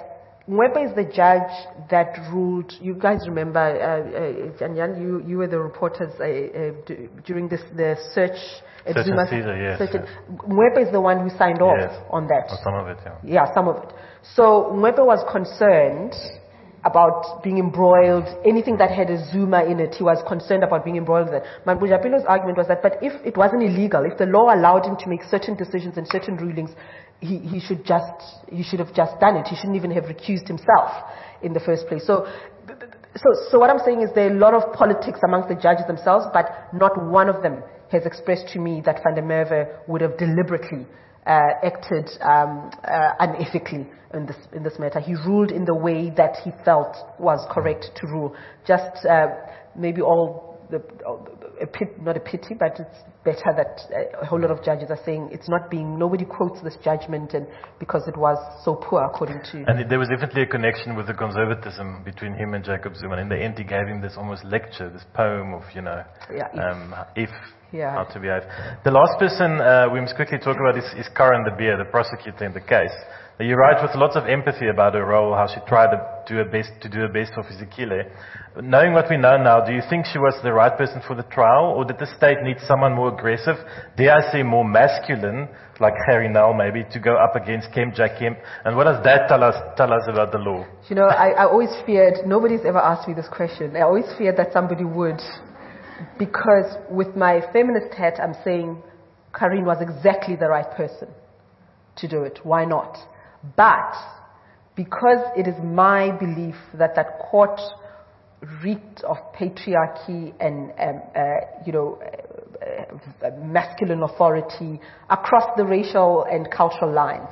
Mwepe is the judge that ruled. You guys remember, uh, uh, Janjan, you you were the reporters uh, uh, d- during this the search. at Search and Zuma's- seizure, yes, search yes. and- Mwepe is the one who signed off Yes. on that. Or some of it, yeah. Yeah, some of it. So Mwepe was concerned about being embroiled, anything that had a Zuma in it, he was concerned about being embroiled in that. Manbujapilo's argument was that, but if it wasn't illegal, if the law allowed him to make certain decisions and certain rulings, he, he should just, he should have just done it. He shouldn't even have recused himself in the first place. So, so, so what I'm saying is there are a lot of politics amongst the judges themselves, but not one of them has expressed to me that Van der Merwe would have deliberately uh, acted um, uh, unethically in this in this matter. He ruled in the way that he felt was correct to rule. Just uh, maybe all the a pit, not a pity, but it's better that a whole lot of judges are saying it's not being. Nobody quotes this judgment, and because it was so poor, according to. And there was definitely a connection with the conservatism between him and Jacob Zuma. And in the end, he gave him this almost lecture, this poem of, you know, Yeah, if. um, if Yeah. how to behave. The last person uh, we must quickly talk about is, is Karen de Beer, the prosecutor in the case. Now, you write with lots of empathy about her role, how she tried to do her best to do her best for Fizikile. Knowing what we know now, do you think she was the right person for the trial, or did the state need someone more aggressive, dare I say more masculine, like Harry Nell maybe, to go up against Kemp Kemp? And what does that tell us tell us about the law? You know, I, I always feared. Nobody's ever asked me this question. I always feared that somebody would. Because with my feminist hat, I'm saying Karine was exactly the right person to do it. Why not? But because it is my belief that that court reeked of patriarchy and, um, uh, you know, uh, uh, masculine authority across the racial and cultural lines,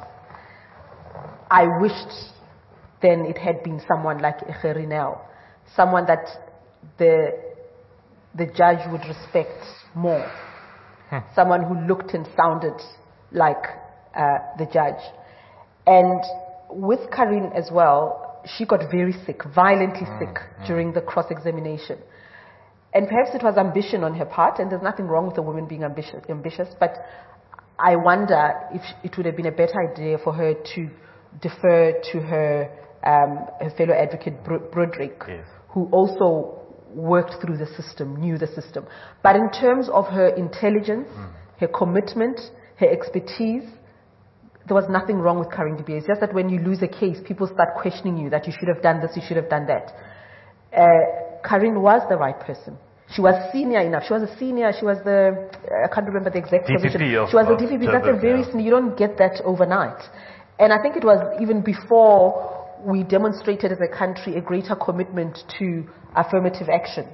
I wished then it had been someone like Harry Nell, someone that the the judge would respect more. Hmm. Someone who looked and sounded like uh, the judge. And with Karine as well, she got very sick, violently mm, sick mm. during the cross-examination. And perhaps it was ambition on her part, and there's nothing wrong with a woman being ambitious, ambitious but I wonder if it would have been a better idea for her to defer to her, um, her fellow advocate, Broderick, yes. who also worked through the system, knew the system. But in terms of her intelligence, mm. her commitment, her expertise, there was nothing wrong with Karine de Beer. It's just that when you lose a case, people start questioning you, that you should have done this, you should have done that. Uh, Karine was the right person. She was senior enough. She was a senior, she was the, I can't remember the exact D P P position. Of, she was the D P P. That's a very yeah. senior, you don't get that overnight. And I think it was even before we demonstrated as a country a greater commitment to affirmative action.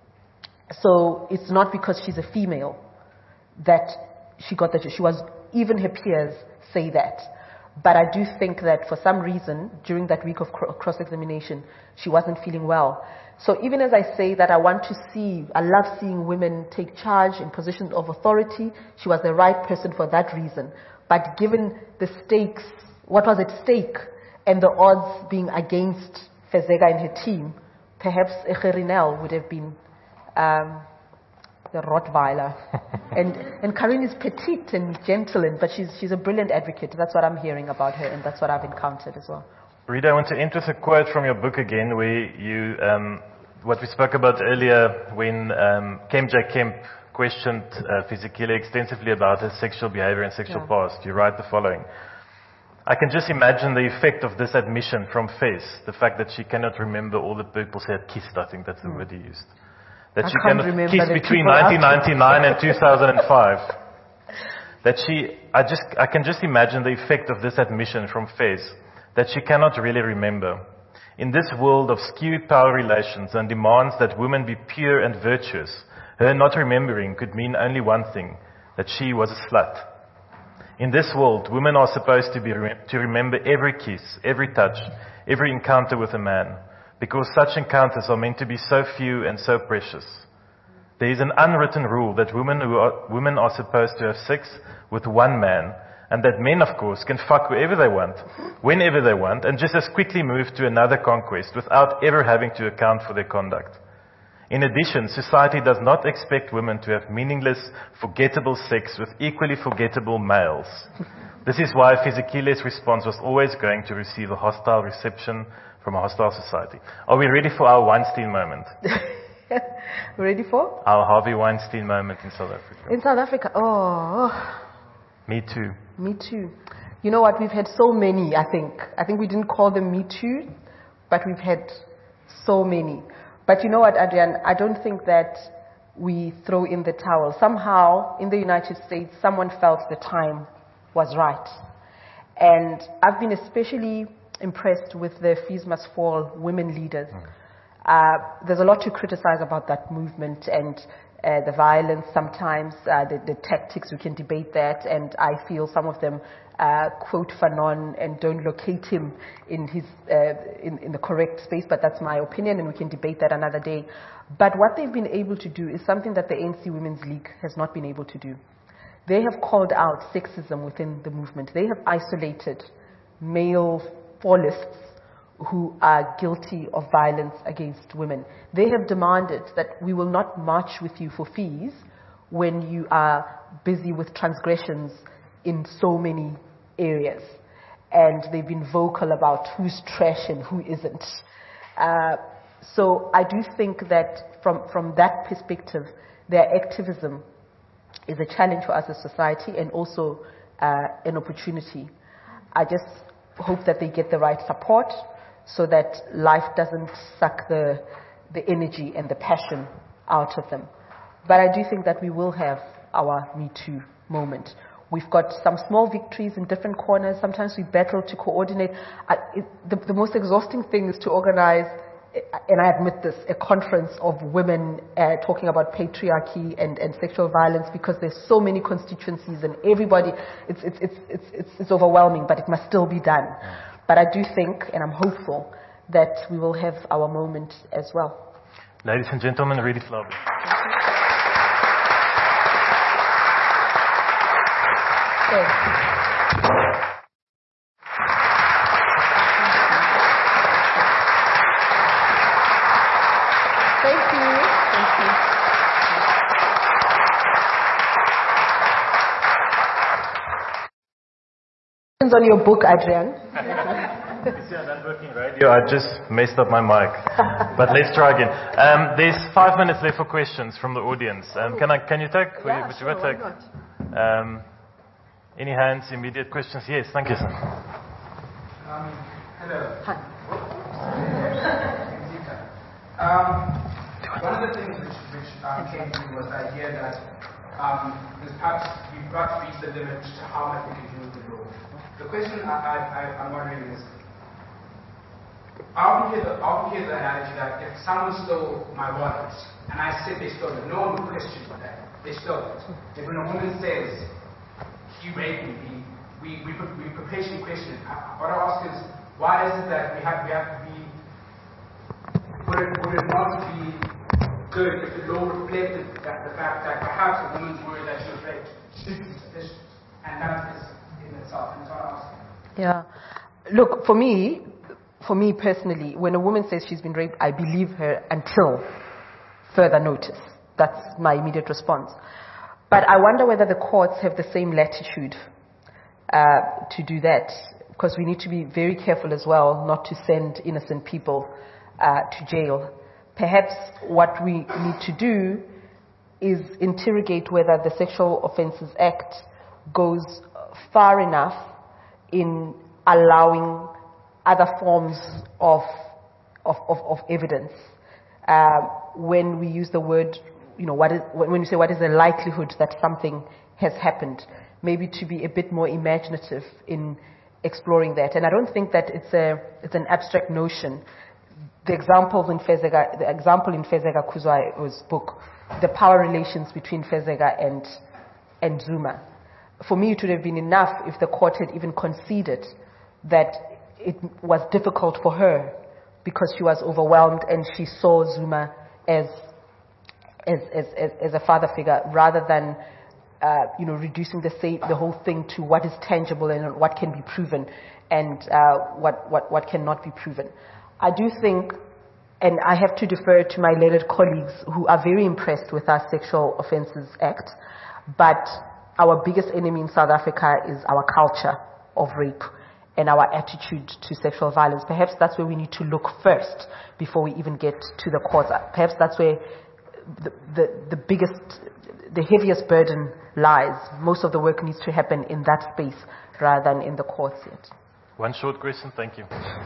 So it's not because she's a female that she got that. She was, even her peers say that. But I do think that for some reason, during that week of cross-examination, she wasn't feeling well. So even as I say that I want to see, I love seeing women take charge in positions of authority, she was the right person for that reason. But given the stakes, what was at stake, and the odds being against Fezeka and her team, perhaps Harry Nell would have been um, the Rottweiler. and and Karine is petite and gentle, and, but she's she's a brilliant advocate. That's what I'm hearing about her, and that's what I've encountered as well. Rita, I want to end with a quote from your book again, where you, um, what we spoke about earlier, when um, Kemp Kemp questioned uh, Fizikile extensively about her sexual behavior and sexual yeah. past. You write the following. I can just imagine the effect of this admission from Fez, the fact that she cannot remember all the people she had kissed, I think that's the mm. word he used. That I she can't cannot kiss between nineteen ninety-nine and two thousand five. That she, I just, I can just imagine the effect of this admission from Fez, that she cannot really remember. In this world of skewed power relations and demands that women be pure and virtuous, her not remembering could mean only one thing, that she was a slut. In this world, women are supposed to be to remember every kiss, every touch, every encounter with a man, because such encounters are meant to be so few and so precious. There is an unwritten rule that women, who are, women are supposed to have sex with one man, and that men, of course, can fuck whoever they want, whenever they want, and just as quickly move to another conquest without ever having to account for their conduct. In addition, society does not expect women to have meaningless, forgettable sex with equally forgettable males. This is why Fizikile's response was always going to receive a hostile reception from a hostile society. Are we ready for our Weinstein moment? Ready for? Our Harvey Weinstein moment in South Africa. In South Africa? Oh. Me too. Me too. You know what? We've had so many, I think. I think we didn't call them Me Too, but we've had so many. But you know what, Adrian? I don't think that we throw in the towel. Somehow, in the United States, someone felt the time was right. And I've been especially impressed with the Fees Must Fall women leaders. Mm. Uh, there's a lot to criticize about that movement and uh, the violence sometimes, uh, the, the tactics, we can debate that, and I feel some of them uh, quote Fanon and don't locate him in, his, uh, in, in the correct space, but that's my opinion and we can debate that another day. But what they've been able to do is something that the A N C Women's League has not been able to do. They have called out sexism within the movement. They have isolated male fallists who are guilty of violence against women. They have demanded that we will not march with you for fees when you are busy with transgressions in so many areas. And they've been vocal about who's trash and who isn't. Uh, so I do think that from, from that perspective, their activism is a challenge for us as society and also uh, an opportunity. I just hope that they get the right support so that life doesn't suck the, the energy and the passion out of them. But I do think that we will have our Me Too moment. We've got some small victories in different corners. Sometimes we battle to coordinate. I, it, the, the most exhausting thing is to organize, and I admit this, a conference of women uh, talking about patriarchy and, and sexual violence, because there's so many constituencies and everybody, it's, it's, it's, it's, it's, it's overwhelming, but it must still be done. But I do think, and I'm hopeful, that we will have our moment as well. Ladies and gentlemen, Rudy Flauber. Okay. Thank you. Thank you. On your book, Adrian. You see, I'm not working radio. I just messed up my mic. But let's try again. Um, there's five minutes left for questions from the audience. Um, can I? Can you take? Yeah, would you, sure, would you why take? not? Um, any hands? Immediate questions? Yes. Thank you, sir. Um, hello. Hi. Um, one of the things which, which um, came to me was the idea that um, there's perhaps we've perhaps reached the limit to how much we can do with the law. The question I, I, I, I'm wondering is, I'll hear the, I'll hear the analogy that if someone stole my wallet and I said they stole it, no one would question that. They stole it. If when a woman says, he raped me, we, we, we, we patiently question it. What I ask is, why is it that we have, we have to be, would it, would it not be good if the law reflected that the fact that perhaps a woman's word that she was raped should be sufficient? And that is in itself. And so I ask. Yeah. Look, for me, for me personally, when a woman says she's been raped, I believe her until further notice. That's my immediate response. But I wonder whether the courts have the same latitude uh, to do that, because we need to be very careful as well not to send innocent people uh, to jail. Perhaps what we need to do is interrogate whether the Sexual Offences Act goes far enough in allowing other forms of, of, of, of evidence. Uh, when we use the word, you know, what is, when you say what is the likelihood that something has happened, maybe to be a bit more imaginative in exploring that. And I don't think that it's a it's an abstract notion. The examples in Fezeka, the example in Fezeka Kuzwa's book, the power relations between Fezeka and and Zuma. For me, it would have been enough if the court had even conceded that it was difficult for her because she was overwhelmed and she saw Zuma as as as, as, as a father figure, rather than uh, you know reducing the say, the whole thing to what is tangible and what can be proven and uh, what, what what cannot be proven. I do think, and I have to defer to my learned colleagues who are very impressed with our Sexual Offences Act, but our biggest enemy in South Africa is our culture of rape and our attitude to sexual violence. Perhaps that's where we need to look first before we even get to the courts. Perhaps that's where the, the, the biggest, the heaviest burden lies. Most of the work needs to happen in that space rather than in the courts yet. One short question, thank you.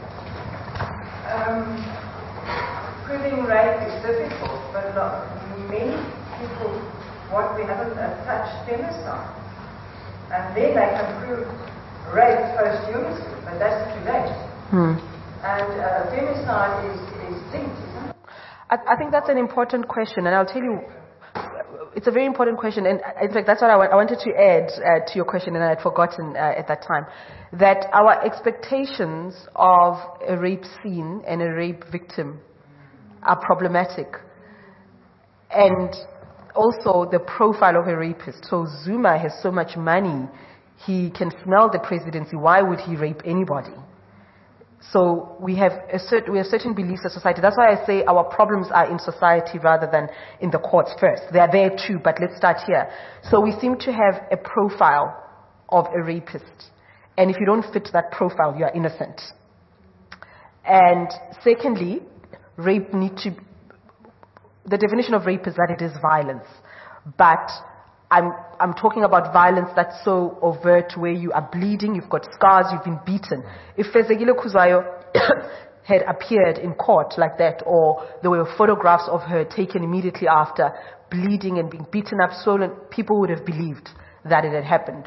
Um, proving rape is difficult, but not many people want we haven't uh, touched femicide. And then they can prove rape posthumously, but that's too late. Hmm. And uh, femicide is, is linked, isn't it? I, I think that's an important question, and I'll tell you, it's a very important question, and in fact, that's what I, wa- I wanted to add uh, to your question, and I had forgotten uh, at that time, that our expectations of a rape scene and a rape victim are problematic, and also the profile of a rapist. So Zuma has so much money, he can smell the presidency. Why would he rape anybody? So we have a certain, we have certain beliefs as society. That's why I say our problems are in society rather than in the courts first. They are there too, but let's start here. So we seem to have a profile of a rapist. And if you don't fit that profile, you are innocent. And secondly, rape need to, the definition of rape is that it is violence. But I'm, I'm talking about violence that's so overt where you are bleeding, you've got scars, you've been beaten. If Fezekile Kuzwayo had appeared in court like that, or there were photographs of her taken immediately after, bleeding and being beaten up, swollen, people would have believed that it had happened.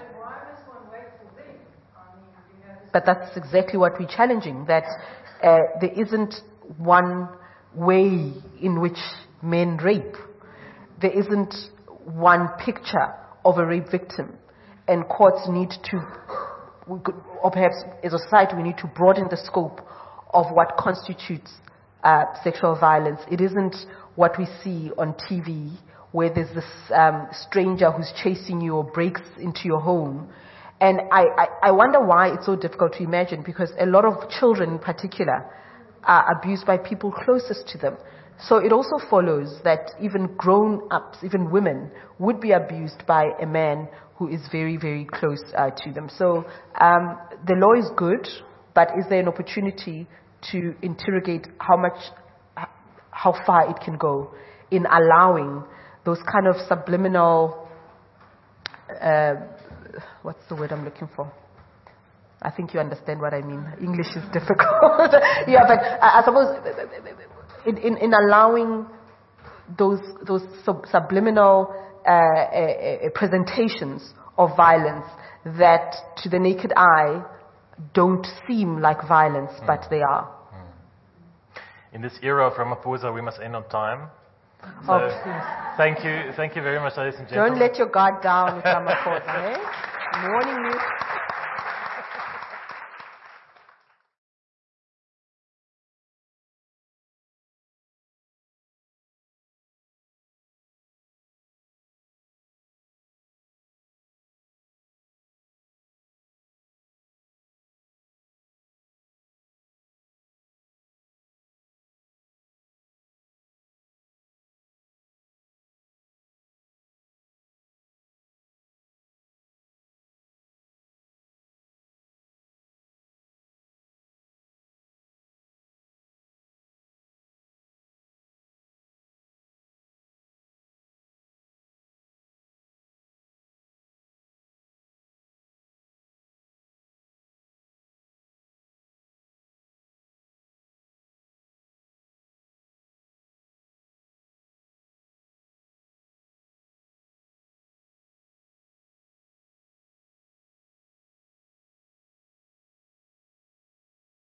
But that's exactly what we're challenging, that uh, there isn't one way in which men rape. There isn't one picture of a rape victim, and courts need to, we could, or perhaps as a society we need to broaden the scope of what constitutes uh, sexual violence. It isn't what we see on T V where there's this um, stranger who's chasing you or breaks into your home. And I, I, I wonder why it's so difficult to imagine, because a lot of children in particular are abused by people closest to them. So it also follows that even grown-ups, even women, would be abused by a man who is very, very close uh, to them. So um, the law is good, but is there an opportunity to interrogate how much, how far it can go in allowing those kind of subliminal, uh, what's the word I'm looking for? I think you understand what I mean. English is difficult. Yeah, but I, I suppose in, in, in allowing those those sub, subliminal uh, uh, uh, presentations of violence that to the naked eye don't seem like violence, mm. but they are. In this era of Ramaphosa, we must end on time. So oh, please. Thank you, thank you very much, ladies and gentlemen. Don't let your guard down with Ramaphosa. Eh? Warning you.